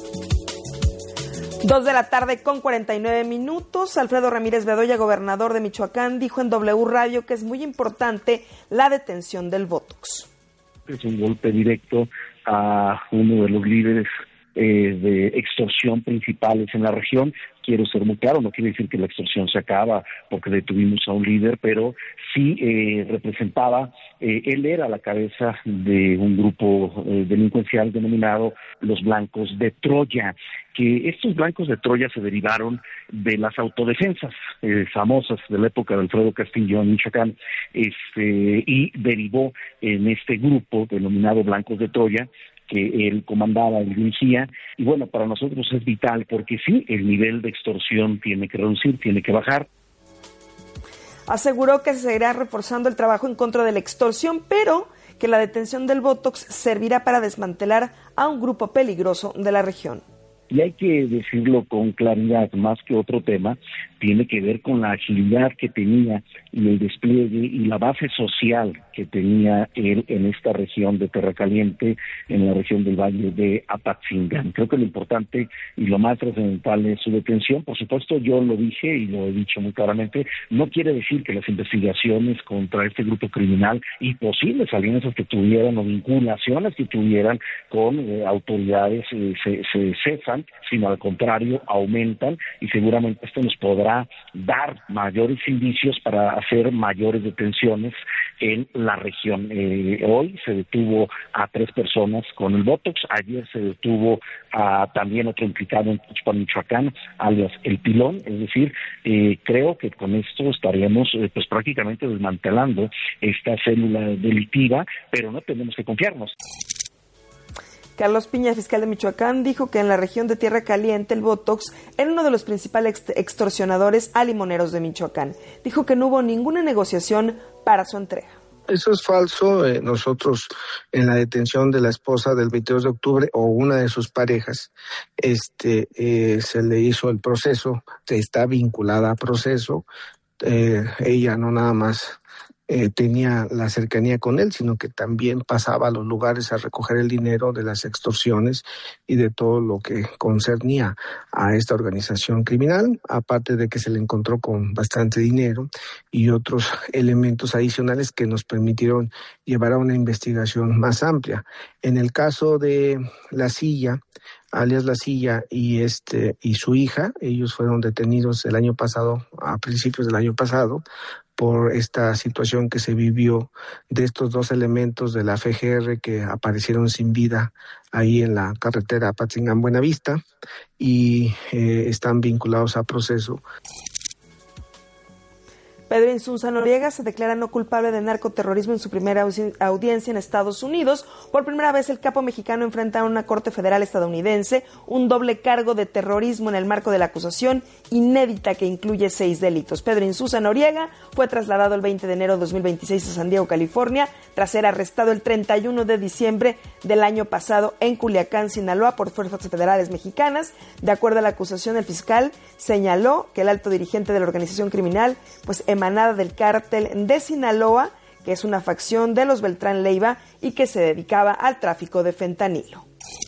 2:49 p.m. Alfredo Ramírez Bedoya, gobernador de Michoacán, dijo en W Radio que es muy importante la detención del Botox. Es un golpe directo a uno de los líderes de extorsión principales en la región. Quiero ser muy claro, no quiere decir que la extorsión se acaba porque detuvimos a un líder, pero sí representaba, él era la cabeza de un grupo delincuencial denominado los Blancos de Troya, que estos Blancos de Troya se derivaron de las autodefensas famosas de la época de Alfredo Castillo en Michoacán, y derivó en este grupo denominado Blancos de Troya, que él comandaba, él dirigía, y bueno, para nosotros es vital porque sí, el nivel de extorsión tiene que reducir, tiene que bajar. Aseguró que se seguirá reforzando el trabajo en contra de la extorsión, pero que la detención del Botox servirá para desmantelar a un grupo peligroso de la región. Y hay que decirlo con claridad, más que otro tema, tiene que ver con la agilidad que tenía y el despliegue y la base social que tenía él en esta región de Tierra Caliente, en la región del Valle de Apatzingán. Creo que lo importante y lo más trascendental es su detención. Por supuesto, yo lo dije y lo he dicho muy claramente, no quiere decir que las investigaciones contra este grupo criminal y posibles alianzas que tuvieran o vinculaciones que tuvieran con autoridades se cesan, sino al contrario, aumentan, y seguramente esto nos podrá dar mayores indicios para hacer mayores detenciones en la región. Hoy se detuvo a 3 personas con el Botox, ayer se detuvo a también otro implicado en Tuxpan, Michoacán, alias El Pilón, es decir, creo que con esto estaríamos pues prácticamente desmantelando esta célula delictiva, pero no tenemos que confiarnos. Carlos Piña, fiscal de Michoacán, dijo que en la región de Tierra Caliente el Botox era uno de los principales extorsionadores a limoneros de Michoacán. Dijo que no hubo ninguna negociación para su entrega. Eso es falso. Nosotros en la detención de la esposa del 22 de octubre o una de sus parejas, se le hizo el proceso, está vinculada a proceso. Ella no nada más tenía la cercanía con él, sino que también pasaba a los lugares a recoger el dinero de las extorsiones y de todo lo que concernía a esta organización criminal, aparte de que se le encontró con bastante dinero y otros elementos adicionales que nos permitieron llevar a una investigación más amplia. En el caso de La Silla, alias La Silla, y su hija, ellos fueron detenidos el año pasado, a principios del año pasado, por esta situación que se vivió de estos 2 elementos de la FGR que aparecieron sin vida ahí en la carretera Apatzingán-Buenavista y están vinculados a proceso. Pedro Insunza Noriega se declara no culpable de narcoterrorismo en su primera audiencia en Estados Unidos. Por primera vez, el capo mexicano enfrenta a una corte federal estadounidense un doble cargo de terrorismo en el marco de la acusación inédita que incluye 6 delitos. Pedro Insunza Noriega fue trasladado el 20 de enero de 2026 a San Diego, California, tras ser arrestado el 31 de diciembre del año pasado en Culiacán, Sinaloa, por fuerzas federales mexicanas. De acuerdo a la acusación, el fiscal señaló que el alto dirigente de la organización criminal, emanada del cártel de Sinaloa, que es una facción de los Beltrán Leiva y que se dedicaba al tráfico de fentanilo.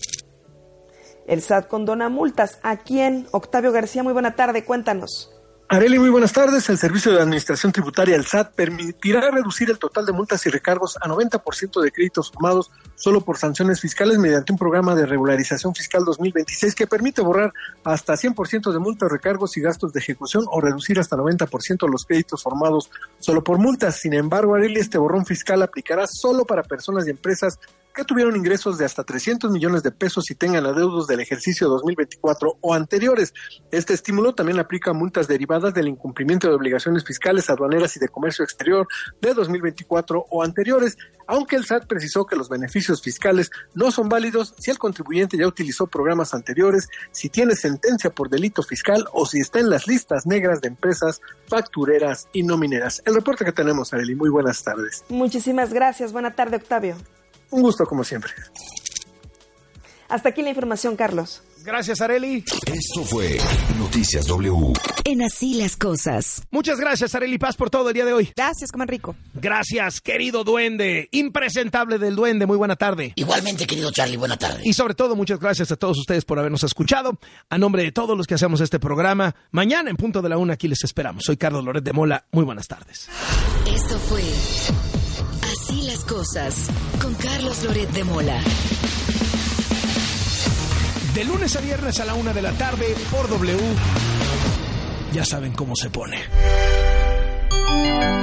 El SAT condona multas. ¿A quién? Octavio García, muy buena tarde, cuéntanos. Arely, muy buenas tardes. El Servicio de Administración Tributaria, el SAT, permitirá reducir el total de multas y recargos a 90% de créditos formados solo por sanciones fiscales mediante un programa de regularización fiscal 2026 que permite borrar hasta 100% de multas, recargos y gastos de ejecución o reducir hasta 90% los créditos formados solo por multas. Sin embargo, Arely, este borrón fiscal aplicará solo para personas y empresas que tuvieron ingresos de hasta 300 millones de pesos y tengan adeudos del ejercicio 2024 o anteriores. Este estímulo también aplica multas derivadas del incumplimiento de obligaciones fiscales, aduaneras y de comercio exterior de 2024 o anteriores, aunque el SAT precisó que los beneficios fiscales no son válidos si el contribuyente ya utilizó programas anteriores, si tiene sentencia por delito fiscal o si está en las listas negras de empresas factureras y no mineras. El reporte que tenemos, Arely, muy buenas tardes. Muchísimas gracias, buena tarde, Octavio. Un gusto, como siempre. Hasta aquí la información, Carlos. Gracias, Arely. Esto fue Noticias W. En Así las Cosas. Muchas gracias, Arely Paz, por todo el día de hoy. Gracias, coman rico. Gracias, querido duende. Impresentable del duende, muy buena tarde. Igualmente, querido Charlie, buena tarde. Y sobre todo, muchas gracias a todos ustedes por habernos escuchado. A nombre de todos los que hacemos este programa, mañana en punto de la 1 aquí les esperamos. Soy Carlos Loret de Mola. Muy buenas tardes. Esto fue Así las Cosas con Carlos Loret de Mola. De lunes a viernes a la 1 de la tarde por W. Ya saben cómo se pone.